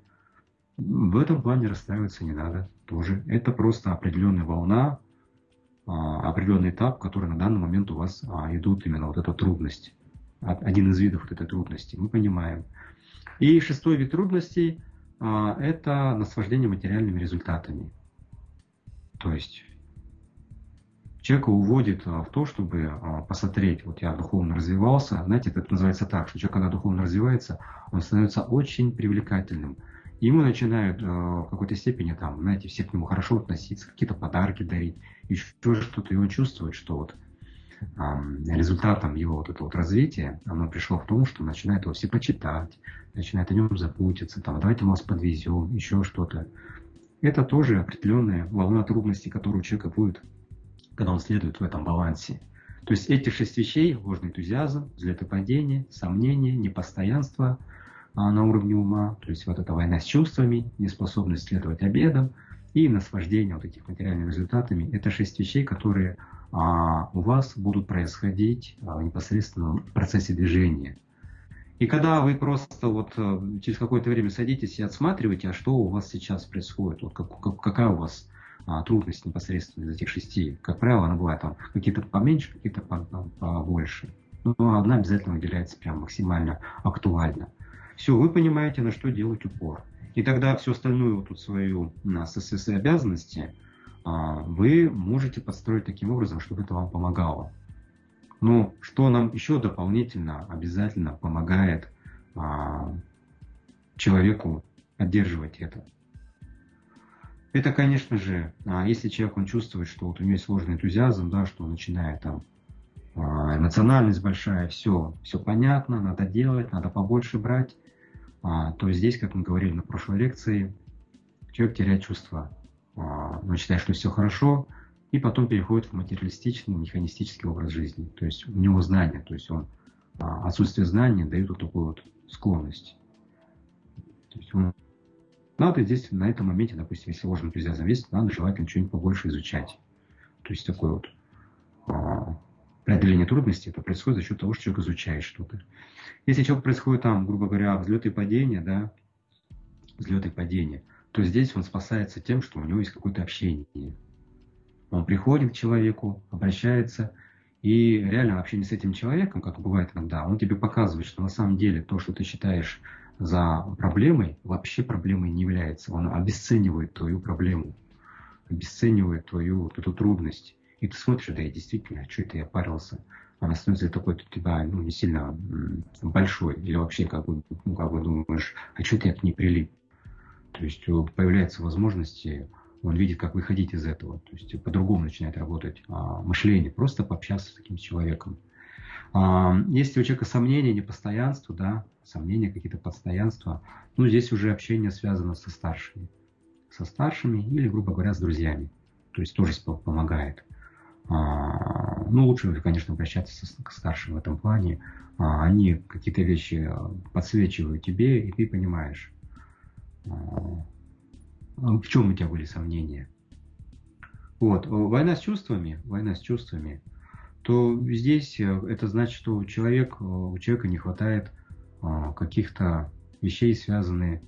Speaker 2: В этом плане расстраиваться не надо тоже. Это просто определенная волна, определенный этап, который на данный момент у вас идут именно вот эта трудность. Один из видов вот этой трудности, мы понимаем. И шестой вид трудностей – это наслаждение материальными результатами. То есть человека уводит в то, чтобы посмотреть, вот я духовно развивался, знаете, это называется так, что человек, когда духовно развивается, он становится очень привлекательным. Ему начинают в какой-то степени, там, знаете, все к нему хорошо относиться, какие-то подарки дарить, еще что-то, и он чувствует, что вот результатом его вот этого вот развития, оно пришло в том, что начинает его все почитать, начинает о нем заботиться, там, давайте мы вас подвезем, еще что-то. Это тоже определенная волна трудностей, которая у человека будет, когда он следует в этом балансе. То есть эти шесть вещей, ложный энтузиазм, взлет и падение, сомнение, непостоянство а, на уровне ума, то есть вот эта война с чувствами, неспособность следовать обедам и наслаждение вот этих материальными результатами, это шесть вещей, которые а, у вас будут происходить а, непосредственно в процессе движения. И когда вы просто вот через какое-то время садитесь и отсматриваете, а что у вас сейчас происходит, вот как, как, какая у вас а, трудность непосредственно из этих шести. Как правило, она бывает там какие-то поменьше, какие-то побольше. Но одна обязательно выделяется прям максимально актуально. Все, вы понимаете, на что делать упор. И тогда всю остальную вот тут свою на ССС обязанности вы можете подстроить таким образом, чтобы это вам помогало. Но что нам еще дополнительно обязательно помогает а, человеку поддерживать это? Это, конечно же, а, если человек он чувствует, что вот у него есть сложный энтузиазм, да, что он начинает там а, эмоциональность большая, все, все понятно, надо делать, надо побольше брать, а, то здесь, как мы говорили на прошлой лекции, человек теряет чувство, а, он считает, что все хорошо, и потом переходит в материалистичный, механистический образ жизни. То есть у него знания, то есть он, отсутствие знаний дает вот такую вот склонность. То есть он, надо здесь на этом моменте, допустим, если сложный энтузиазм есть, надо желательно что-нибудь побольше изучать. То есть такое вот а, преодоление трудностей, это происходит за счет того, что человек изучает что-то. Если человек происходит там, грубо говоря, взлеты и падения, да, взлеты и падения, то здесь он спасается тем, что у него есть какое-то общение. Он приходит к человеку, обращается, и реально общение с этим человеком, как бывает иногда, он тебе показывает, что на самом деле то, что ты считаешь за проблемой, вообще проблемой не является. Он обесценивает твою проблему, обесценивает твою вот эту трудность. И ты смотришь, да, я действительно, что это я парился? Она становится такой, у тебя ну, не сильно большой. Или вообще, как бы, ну, как бы думаешь, а что ты не прилип? То есть появляются возможности. Он видит, как выходить из этого. То есть по-другому начинает работать а, мышление. Просто пообщаться с таким человеком. А, если у человека сомнения, непостоянство, да, сомнения, какие-то подстоянства, ну, здесь уже общение связано со старшими. Со старшими или, грубо говоря, с друзьями. То есть тоже помогает. А, ну, лучше, конечно, обращаться с, к старшим в этом плане. А, они какие-то вещи подсвечивают тебе, и ты понимаешь, а, в чем у тебя были сомнения. Вот. Война с чувствами, война с чувствами, то здесь это значит, что у человека, у человека не хватает каких-то вещей, связанных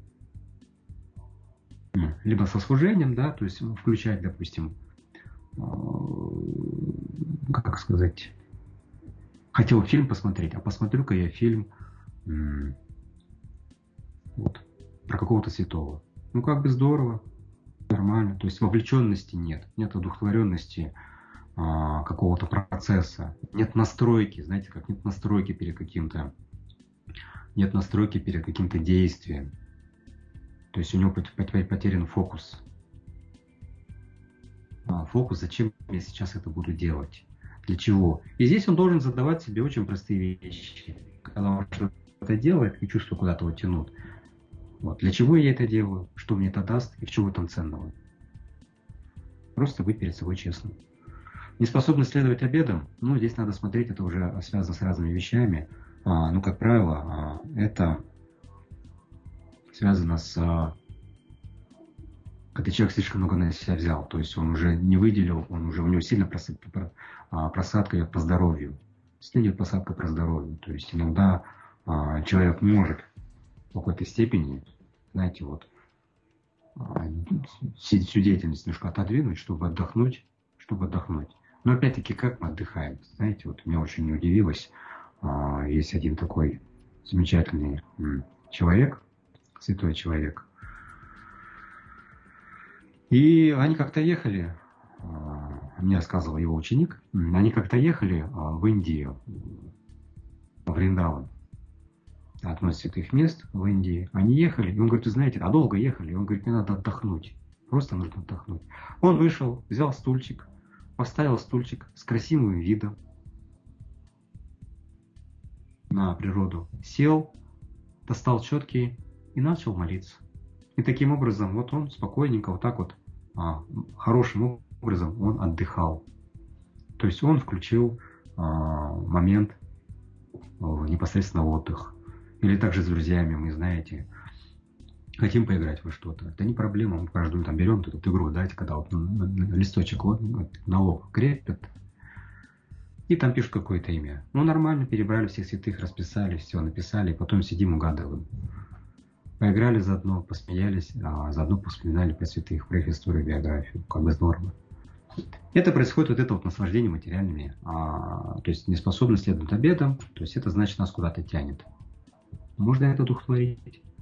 Speaker 2: либо со служением, да, то есть включать, допустим, как сказать, хотел фильм посмотреть, а посмотрю-ка я фильм вот, про какого-то святого. Ну, как бы здорово, нормально. То есть вовлеченности нет, нет одухотворенности а, какого-то процесса, нет настройки, знаете, как нет настройки перед каким-то, нет настройки перед каким-то действием. То есть у него потерян фокус. А, фокус, зачем я сейчас это буду делать? Для чего? И здесь он должен задавать себе очень простые вещи. Когда он что-то делает и чувства куда-то вот тянут. Вот. Для чего я это делаю, что мне это даст и в чем там ценного. Просто быть перед собой честным. Неспособность следовать обедам, ну, здесь надо смотреть, это уже связано с разными вещами. А, ну, как правило, а, это связано с... А, когда человек слишком много на себя взял, то есть он уже не выделил, он уже, у него сильно просадка, просадка идет по здоровью. Идет просадка по здоровью. То есть иногда а, человек может в какой-то степени, знаете, вот, всю деятельность немножко отодвинуть, чтобы отдохнуть, чтобы отдохнуть. Но опять-таки, как мы отдыхаем? Знаете, вот меня очень удивилось, есть один такой замечательный человек, святой человек, и они как-то ехали, мне рассказывал его ученик, они как-то ехали в Индию, в Вриндаван. Одно из святых мест в Индии. Они ехали, и он говорит, вы знаете, а долго ехали? И он говорит, мне надо отдохнуть. Просто нужно отдохнуть. Он вышел, взял стульчик, поставил стульчик с красивым видом на природу, сел, достал четкие и начал молиться. И таким образом, вот он спокойненько, вот так вот, а, хорошим образом он отдыхал. То есть он включил а, момент а, непосредственно отдых. Или также с друзьями, мы, знаете, хотим поиграть во что-то. Это не проблема, мы каждую там берем эту игру, знаете, когда вот листочек вот, на лоб крепят, и там пишут какое-то имя. Ну, нормально, перебрали всех святых, расписали, все, написали, и потом сидим, угадываем. Поиграли заодно, посмеялись, а заодно вспоминали про святых, про их историю, биографию, как бы здорово. Это происходит вот это вот наслаждение материальными, а, то есть неспособность следовать обедам, то есть это значит нас куда-то тянет. Можно это одухотворить.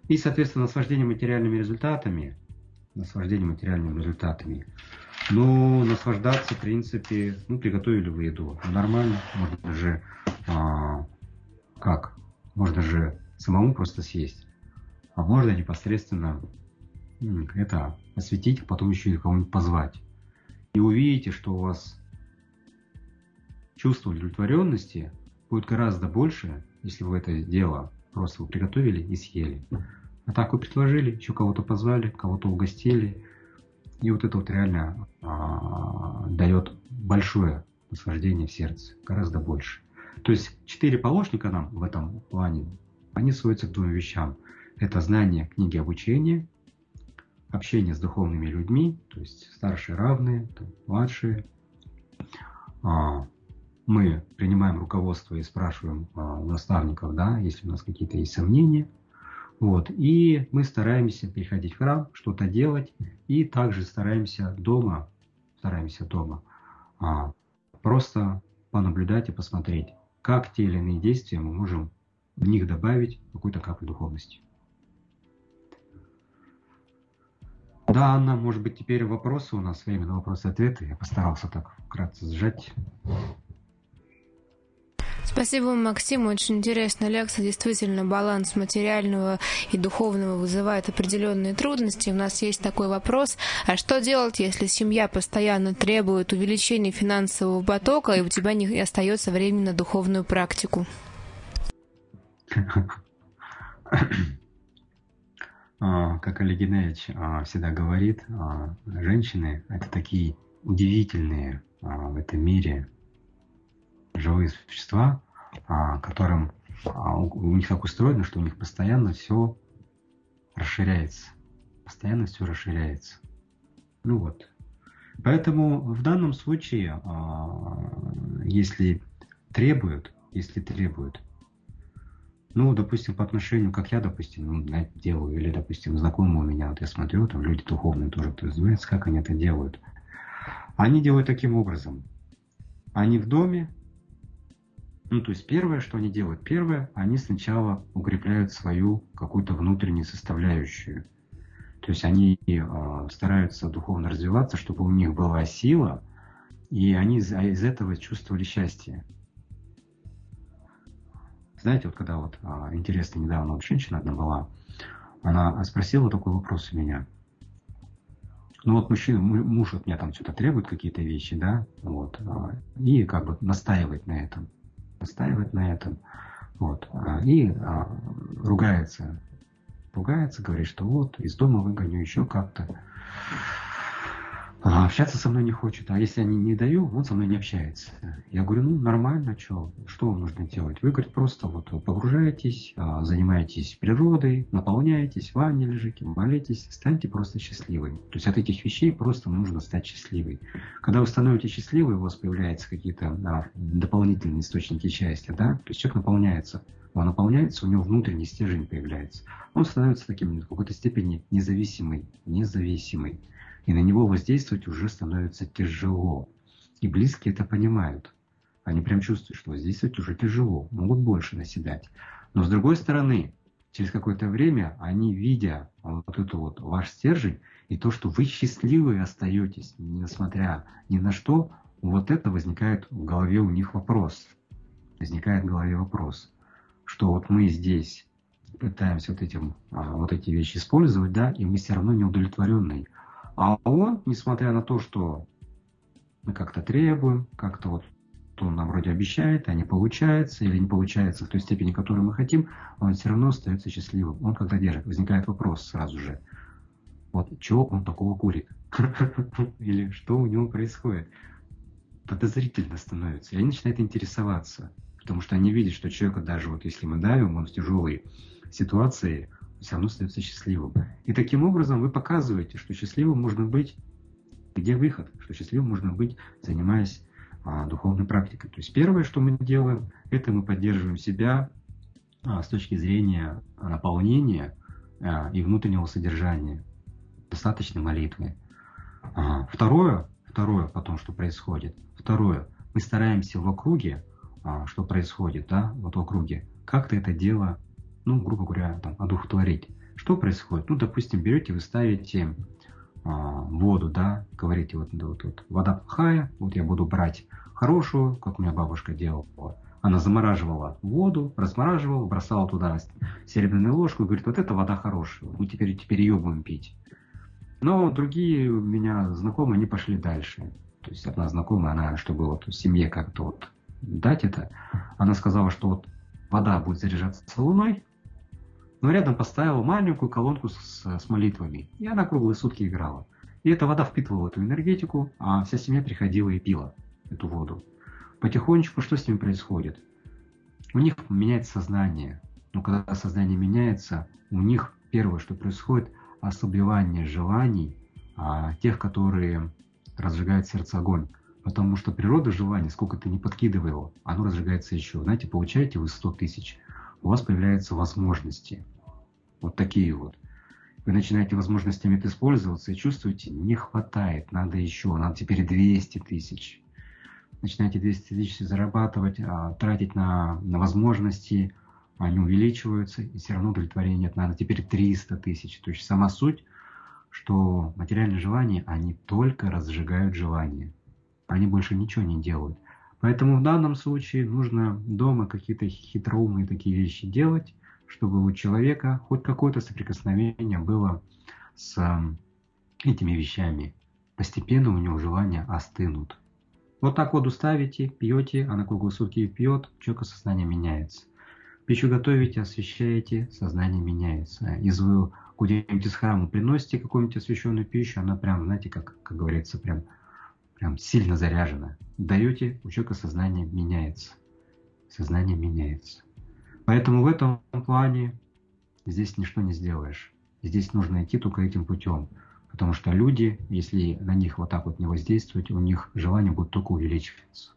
Speaker 2: И, соответственно, наслаждение материальными результатами, наслаждение материальными результатами, ну, наслаждаться, в принципе, ну, приготовили вы еду, ну, нормально, можно же, а, как, можно же самому просто съесть, а можно непосредственно это осветить, а потом еще и кого-нибудь позвать. И увидите, что у вас чувство удовлетворенности будет гораздо больше, если вы это дело просто вы приготовили и съели. А так вы предложили, еще кого-то позвали, кого-то угостили. И вот это вот реально а, дает большое наслаждение в сердце, гораздо больше. То есть четыре помощника нам в этом плане, они сводятся к двум вещам. Это знание книги обучения, общение с духовными людьми, то есть старшие равные, младшие. А, мы принимаем руководство и спрашиваем а, у наставников, да, если у нас какие-то есть сомнения. Вот. И мы стараемся переходить в храм, что-то делать, и также стараемся дома, стараемся дома а, просто понаблюдать и посмотреть, как те или иные действия мы можем в них добавить какую-то каплю духовности. Да, Анна, может быть, теперь вопросы у нас, время на вопросы-ответы. Я постарался так вкратце сжать.
Speaker 1: Спасибо, Максим. Очень интересная лекция. Действительно, баланс материального и духовного вызывает определенные трудности. У нас есть такой вопрос. А что делать, если семья постоянно требует увеличения финансового потока, и у тебя не остается времени на духовную практику?
Speaker 2: Как Олег Геннадьевич всегда говорит, женщины – это такие удивительные в этом мире живые существа, которым у них так устроено, что у них постоянно все расширяется. Постоянно все расширяется. Ну вот. Поэтому в данном случае, если требуют, если требуют, ну, допустим, по отношению, как я, допустим, ну, делаю, или, допустим, знакомые у меня, вот я смотрю, там люди духовные тоже, кто знает, как они это делают. Они делают таким образом. Они в доме, ну, то есть первое, что они делают, первое, они сначала укрепляют свою какую-то внутреннюю составляющую. То есть они э, стараются духовно развиваться, чтобы у них была сила, и они из, из этого чувствовали счастье. Знаете, вот когда вот а, интересно, недавно вот женщина одна была, она спросила такой вопрос у меня. Ну вот мужчина, муж от меня там что-то требует, какие-то вещи, да, вот, а, и как бы настаивает на этом, настаивает на этом, вот, а, и а, ругается, ругается, говорит, что вот из дома выгоню, еще как-то. А, общаться со мной не хочет, а если я не, не даю, он со мной не общается. Я говорю, ну нормально, что, что вам нужно делать? Вы, говорит, просто вот погружаетесь, занимаетесь природой, наполняетесь, в ванне лежите, молитесь, станьте просто счастливой. То есть от этих вещей просто нужно стать счастливой. Когда вы становитесь счастливой, у вас появляются какие-то а, дополнительные источники счастья, да? То есть человек наполняется. Он наполняется, у него внутренний стержень появляется. Он становится таким в какой-то степени независимый, независимый. И на него воздействовать уже становится тяжело. И близкие это понимают. Они прям чувствуют, что воздействовать уже тяжело, могут больше наседать. Но с другой стороны, через какое-то время они, видя вот это вот ваш стержень, и то, что вы счастливы остаетесь, несмотря ни на что, вот это возникает в голове у них вопрос. Возникает в голове вопрос, что вот мы здесь пытаемся вот, этим, вот эти вещи использовать, да, и мы все равно не удовлетворенные. А он, несмотря на то, что мы как-то требуем, как-то вот он нам вроде обещает, а не получается, или не получается в той степени, которую мы хотим, он все равно остается счастливым. Он когда держит, возникает вопрос сразу же. Вот, чего он такого курит? Или что у него происходит? Подозрительно становится. И они начинают интересоваться. Потому что они видят, что человека даже вот если мы давим, он в тяжелой ситуации, все равно остается счастливым. И таким образом вы показываете, что счастливым можно быть, где выход, что счастливым можно быть, занимаясь а, духовной практикой. То есть первое, что мы делаем, это мы поддерживаем себя а, с точки зрения наполнения а, и внутреннего содержания, достаточной молитвы. А, второе, второе потом, что происходит, второе, мы стараемся в округе, а, что происходит, да, вот в округе, как-то это дело, ну, грубо говоря, там, одухотворить. Что происходит? Ну, допустим, берете, вы ставите а, воду, да, говорите, вот, вот, вот вода плохая, вот я буду брать хорошую, как у меня бабушка делала. Она замораживала воду, размораживала, бросала туда серебряную ложку и говорит, вот эта вода хорошая, мы теперь, теперь ее будем пить. Но другие у меня знакомые, они пошли дальше. То есть одна знакомая, она, чтобы вот в семье как-то вот дать это, она сказала, что вот вода будет заряжаться луной, но рядом поставила маленькую колонку с, с молитвами. И она круглые сутки играла. И эта вода впитывала эту энергетику, а вся семья приходила и пила эту воду. Потихонечку что с ними происходит? У них меняется сознание. Но когда сознание меняется, у них первое, что происходит, ослабевание желаний, а, тех, которые разжигают сердце огонь. Потому что природа желания, сколько ты не подкидывай его, оно разжигается еще. Знаете, получаете вы сто тысяч, у вас появляются возможности. Вот такие вот. Вы начинаете возможностями использоваться и чувствуете, не хватает, надо еще, надо теперь двести тысяч. Начинаете двести тысяч зарабатывать, а, тратить на, на возможности, они увеличиваются, и все равно удовлетворения нет, надо теперь триста тысяч. То есть сама суть, что материальные желания, они только разжигают желание. Они больше ничего не делают. Поэтому в данном случае нужно дома какие-то хитроумные такие вещи делать, чтобы у человека хоть какое-то соприкосновение было с этими вещами. Постепенно у него желания остынут. Вот так воду ставите, пьете, она круглые сутки пьет, человека сознание меняется. Пищу готовите, освещаете, сознание меняется. Если вы куда-нибудь из храма приносите какую-нибудь освященную пищу, она прям, знаете, как, как говорится, прям, прям сильно заряжена. Даете, у человека сознание меняется. Сознание меняется. Поэтому в этом плане здесь ничто не сделаешь. Здесь нужно идти только этим путем. Потому что люди, если на них вот так вот не воздействовать, у них желание будет только увеличиваться.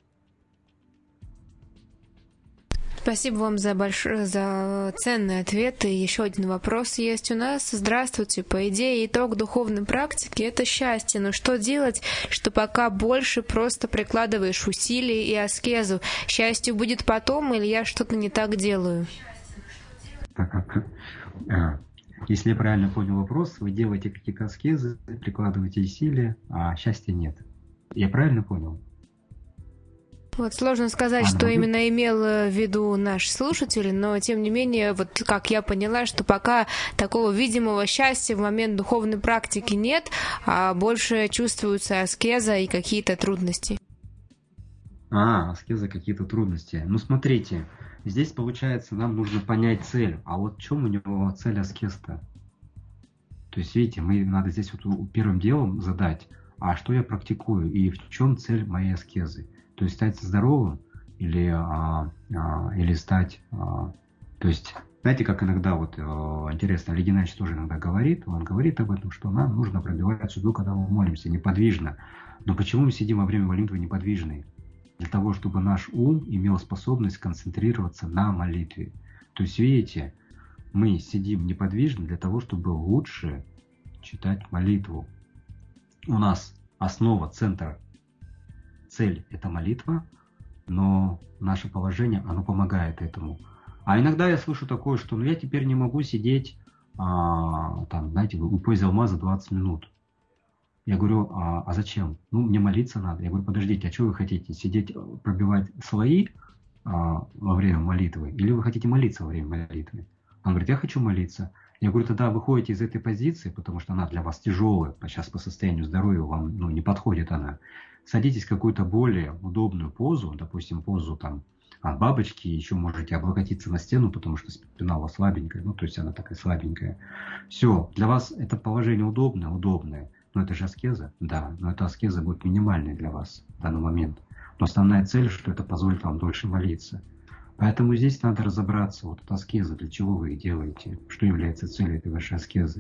Speaker 1: Спасибо вам за большой, за ценные ответы. Еще один вопрос есть у нас. Здравствуйте. По идее, итог духовной практики — это счастье. Но что делать, что пока больше просто прикладываешь усилий и аскезу? Счастье будет потом, или я что-то не так делаю?
Speaker 2: Если я правильно понял вопрос, вы делаете какие-то аскезы, прикладываете усилия, а счастья нет. Я правильно понял?
Speaker 1: Вот сложно сказать, а, что ну, именно имел в виду наш слушатель, но тем не менее, вот как я поняла, что пока такого видимого счастья в момент духовной практики нет, а больше чувствуются аскеза и какие-то трудности.
Speaker 2: А, аскеза, какие-то трудности. Ну, смотрите, здесь, получается, нам нужно понять цель. А вот в чем у него цель аскеза-то? То есть, видите, мы надо здесь вот первым делом задать, а что я практикую и в чем цель моей аскезы? То есть стать здоровым или, а, а, или стать... А, то есть, знаете, как иногда, вот а, интересно, Олег Геннадьевич тоже иногда говорит, он говорит об этом, что нам нужно пробивать судьбу, когда мы молимся, неподвижно. Но почему мы сидим во время молитвы неподвижные? Для того, чтобы наш ум имел способность концентрироваться на молитве. То есть, видите, мы сидим неподвижно для того, чтобы лучше читать молитву. У нас основа, центр, цель – это молитва, но наше положение, оно помогает этому. А иногда я слышу такое, что ну я теперь не могу сидеть, а, там, знаете, у пояса алмаза двадцать минут. Я говорю, а, а зачем? Ну, мне молиться надо. Я говорю, подождите, а что вы хотите? Сидеть, пробивать слои а, во время молитвы? Или вы хотите молиться во время молитвы? Он говорит, я хочу молиться. Я говорю, тогда выходите из этой позиции, потому что она для вас тяжелая, сейчас по состоянию здоровья вам ну, не подходит она. Садитесь в какую-то более удобную позу, допустим, позу там от бабочки, еще можете облокотиться на стену, потому что спина у вас слабенькая, ну, то есть она такая слабенькая. Все, для вас это положение удобное, удобное. Но это же аскеза, да, но эта аскеза будет минимальной для вас в данный момент. Но основная цель, что это позволит вам дольше молиться. Поэтому здесь надо разобраться, вот эта аскеза, для чего вы их делаете, что является целью этой вашей аскезы.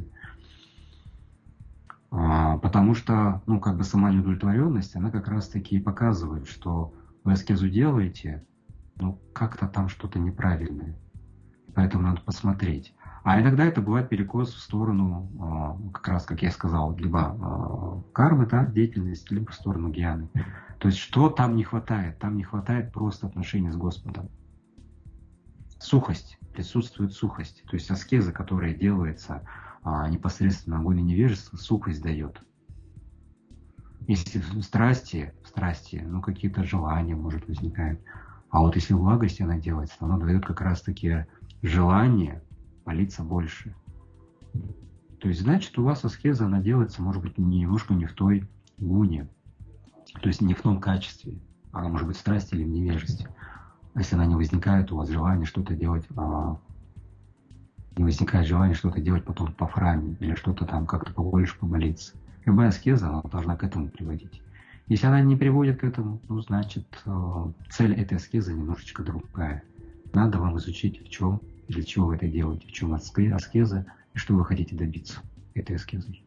Speaker 2: А, потому что, ну, как бы сама неудовлетворенность, она как раз-таки и показывает, что вы аскезу делаете, ну, как-то там что-то неправильное. Поэтому надо посмотреть. А иногда это бывает перекос в сторону, как раз, как я сказал, либо кармы, да, деятельности, либо в сторону гьяны. То есть, что там не хватает? Там не хватает просто отношения с Господом. Сухость. присутствует сухость. То есть аскеза, которая делается а, непосредственно огонь и невежество, сухость дает. Если в страсти, в страсти, ну какие-то желания, может, возникают. А вот если влагость она делается, она дает как раз-таки желание молиться больше. То есть, значит, у вас аскеза, она делается, может быть, немножко не в той гуне, то есть не в том качестве, а может быть в страсти или в невежестве. Если она не возникает, у вас желание что-то делать, а, не возникает желание что-то делать потом по фраме или что-то там как-то побольше помолиться. Любая аскеза, она должна к этому приводить. Если она не приводит к этому, ну, значит, цель этой аскезы немножечко другая. Надо вам изучить, в чем, для чего вы это делаете, в чем аскеза, и что вы хотите добиться этой аскезой.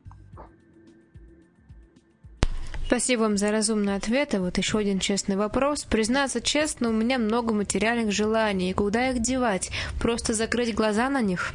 Speaker 1: Спасибо вам за разумный ответ. А вот еще один честный вопрос. Признаться честно, у меня много материальных желаний. И куда их девать? Просто закрыть глаза на них?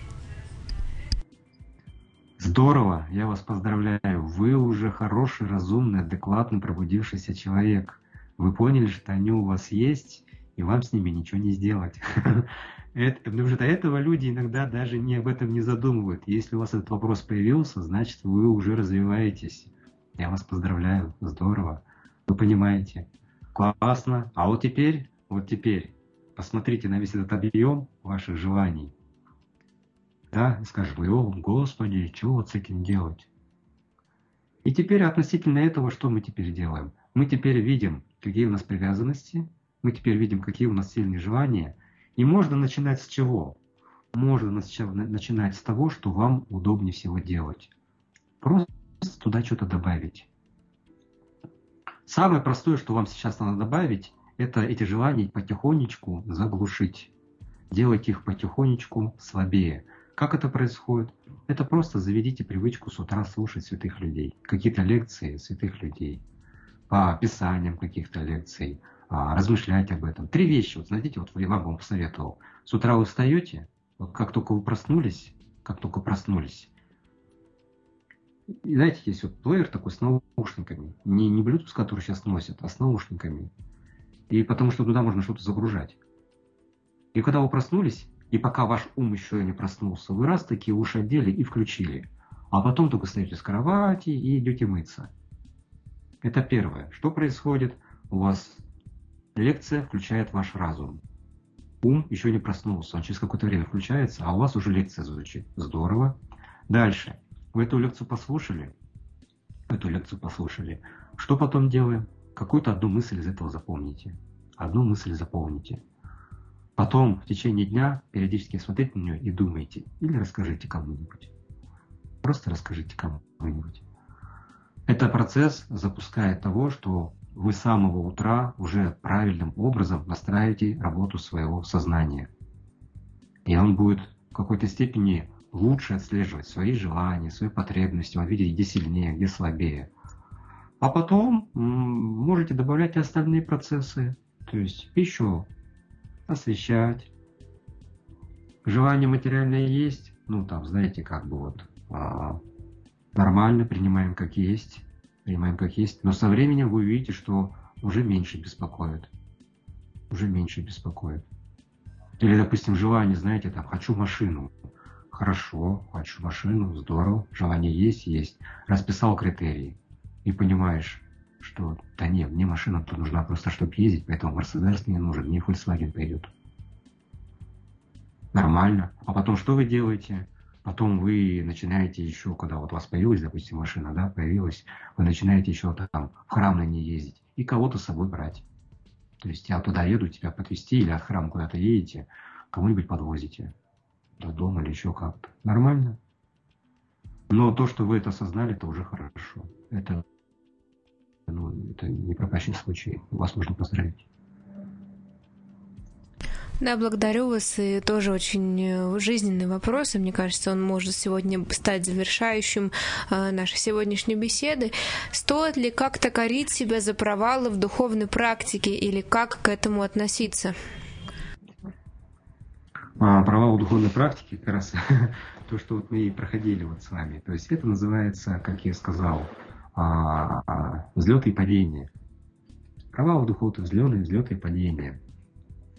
Speaker 2: Здорово, я вас поздравляю. Вы уже хороший, разумный, адекватный, пробудившийся человек. Вы поняли, что они у вас есть, и вам с ними ничего не сделать. Это, потому что этого люди иногда даже не об этом не задумывают. Если у вас этот вопрос появился, значит, вы уже развиваетесь. Я вас поздравляю, здорово. Вы понимаете. Классно. А вот теперь, вот теперь, посмотрите на весь этот объем ваших желаний. Да, и скажем, о, Господи, что вот с этим делать? И теперь относительно этого, что мы теперь делаем? Мы теперь видим, какие у нас привязанности, мы теперь видим, какие у нас сильные желания. И можно начинать с чего? Можно начинать с того, что вам удобнее всего делать. Просто туда что-то добавить. Самое простое, что вам сейчас надо добавить, это эти желания потихонечку заглушить. Делайте их потихонечку слабее. Как это происходит? Это просто заведите привычку с утра слушать святых людей. Какие-то лекции святых людей. По описаниям каких-то лекций. Размышлять об этом. Три вещи. Вот знаете, вот я вам посоветовал. С утра вы встаете, вот как только вы проснулись, как только проснулись, и знаете, есть вот плеер такой с наушниками. Не, не Bluetooth, который сейчас носят, а с наушниками. И потому что туда можно что-то загружать. И когда вы проснулись, и пока ваш ум еще не проснулся, вы раз такие уши одели и включили. А потом только встаете с кровати и идете мыться. Это первое. Что происходит? У вас лекция включает ваш разум. Ум еще не проснулся, он через какое-то время включается, а у вас уже лекция звучит. Здорово. Дальше. Вы эту лекцию послушали? Эту лекцию послушали. Что потом делаем? Какую-то одну мысль из этого запомните. Одну мысль запомните. Потом в течение дня периодически смотрите на нее и думайте. Или расскажите кому-нибудь. Просто расскажите кому-нибудь. Это процесс запускает того, что вы с самого утра уже правильным образом настраиваете работу своего сознания. И он будет в какой-то степени лучше отслеживать свои желания, свои потребности, он видит, где сильнее, где слабее. А потом можете добавлять и остальные процессы. То есть пищу освещать. Желание материальное есть, ну там, знаете, как бы вот а, нормально принимаем как есть, принимаем как есть, но со временем вы увидите, что уже меньше беспокоит, уже меньше беспокоит. Или, допустим, желание, знаете, там, хочу машину, хорошо, хочу машину, здорово, желание есть, есть, расписал критерии и понимаешь, что да нет, мне машина-то нужна просто, чтобы ездить, поэтому Мерседес не нужен, мне Volkswagen пойдет. Нормально. А потом что вы делаете? Потом вы начинаете еще, когда вот у вас появилась, допустим, машина, да, появилась, вы начинаете еще там в храм на ней ездить и кого-то с собой брать. То есть я туда еду, тебя подвезти, или от храма куда-то едете, кому-нибудь подвозите до дома или еще как-то. Нормально. Но то, что вы это осознали, это уже хорошо. Это Ну, это не пропащий случай. Вас можно поздравить.
Speaker 1: Да, благодарю вас. И тоже очень жизненный вопрос. И мне кажется, он может сегодня стать завершающим нашей сегодняшней беседы. Стоит ли как-то корить себя за провалы в духовной практике или как к этому относиться?
Speaker 2: А, провал в духовной практике, как раз то, что вот мы и проходили вот с вами. То есть это называется, как я сказал, А, а, взлеты и падения. Провал в духовных взлеты, взлеты и падения.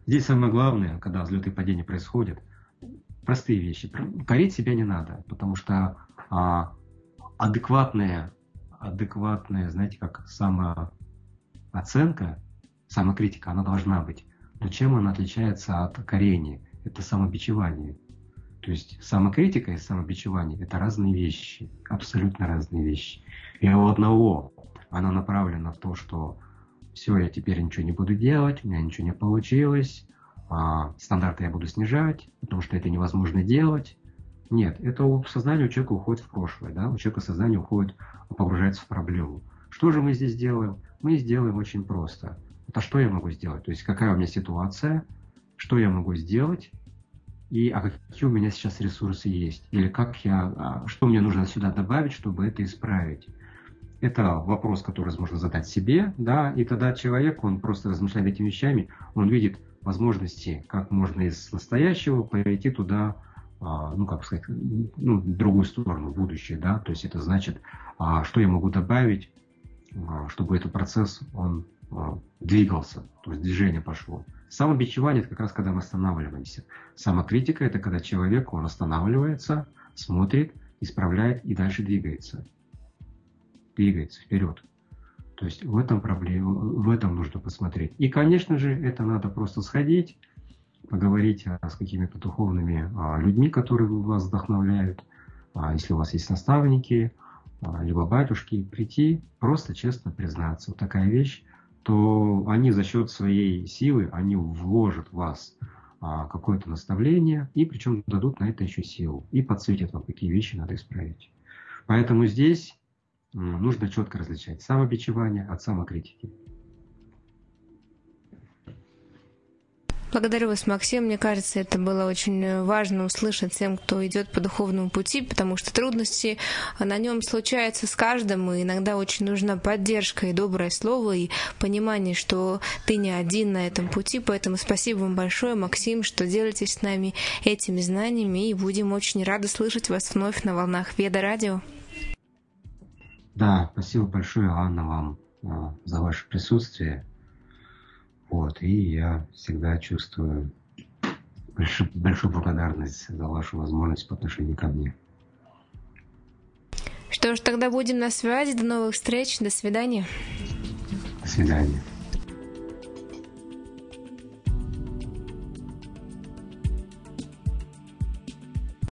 Speaker 2: Здесь самое главное, когда взлеты и падения происходят, простые вещи. Корить себя не надо, потому что а, адекватная, адекватная, знаете, как самооценка, самокритика, она должна быть. Но чем она отличается от корения? Это самобичевание. То есть самокритика и самобичевание – это разные вещи, абсолютно разные вещи. И у одного она направлена в то, что все, я теперь ничего не буду делать, у меня ничего не получилось, а, стандарты я буду снижать, потому что это невозможно делать. Нет, это у сознания у человека уходит в прошлое, да? У человека сознание уходит, погружается в проблему. Что же мы здесь делаем? Мы сделаем очень просто. Это что я могу сделать? То есть какая у меня ситуация, что я могу сделать, и а какие у меня сейчас ресурсы есть, или как я, что мне нужно сюда добавить, чтобы это исправить. Это вопрос, который можно задать себе, да, и тогда человек, он просто размышляет этими вещами, он видит возможности, как можно из настоящего перейти туда, ну, как сказать, ну, в другую сторону, в будущее, да, то есть это значит, что я могу добавить, чтобы этот процесс, он двигался, то есть движение пошло. Самобичевание – это как раз когда мы останавливаемся. Самокритика – это когда человек, он останавливается, смотрит, исправляет и дальше двигается. Двигается вперед. То есть в этом проблема, в этом нужно посмотреть. И, конечно же, это надо просто сходить, поговорить с какими-то духовными людьми, которые вас вдохновляют. Если у вас есть наставники, либо батюшки, прийти, просто честно признаться. Вот такая вещь, то они за счет своей силы, они вложат в вас а, какое-то наставление, и причем дадут на это еще силу, и подсветят вам, какие вещи надо исправить. Поэтому здесь м, нужно четко различать самобичевание от самокритики.
Speaker 1: Благодарю вас, Максим. Мне кажется, это было очень важно услышать тем, кто идет по духовному пути, потому что трудности на нем случаются с каждым, и иногда очень нужна поддержка и доброе слово, и понимание, что ты не один на этом пути. Поэтому спасибо вам большое, Максим, что делитесь с нами этими знаниями, и будем очень рады слышать вас вновь на волнах Веда Радио.
Speaker 2: Да, спасибо большое, Анна, вам а, за ваше присутствие. Вот, и я всегда чувствую большую, большую благодарность за вашу возможность по отношению ко мне.
Speaker 1: Что ж, тогда будем на связи. До новых встреч. До свидания.
Speaker 2: До свидания.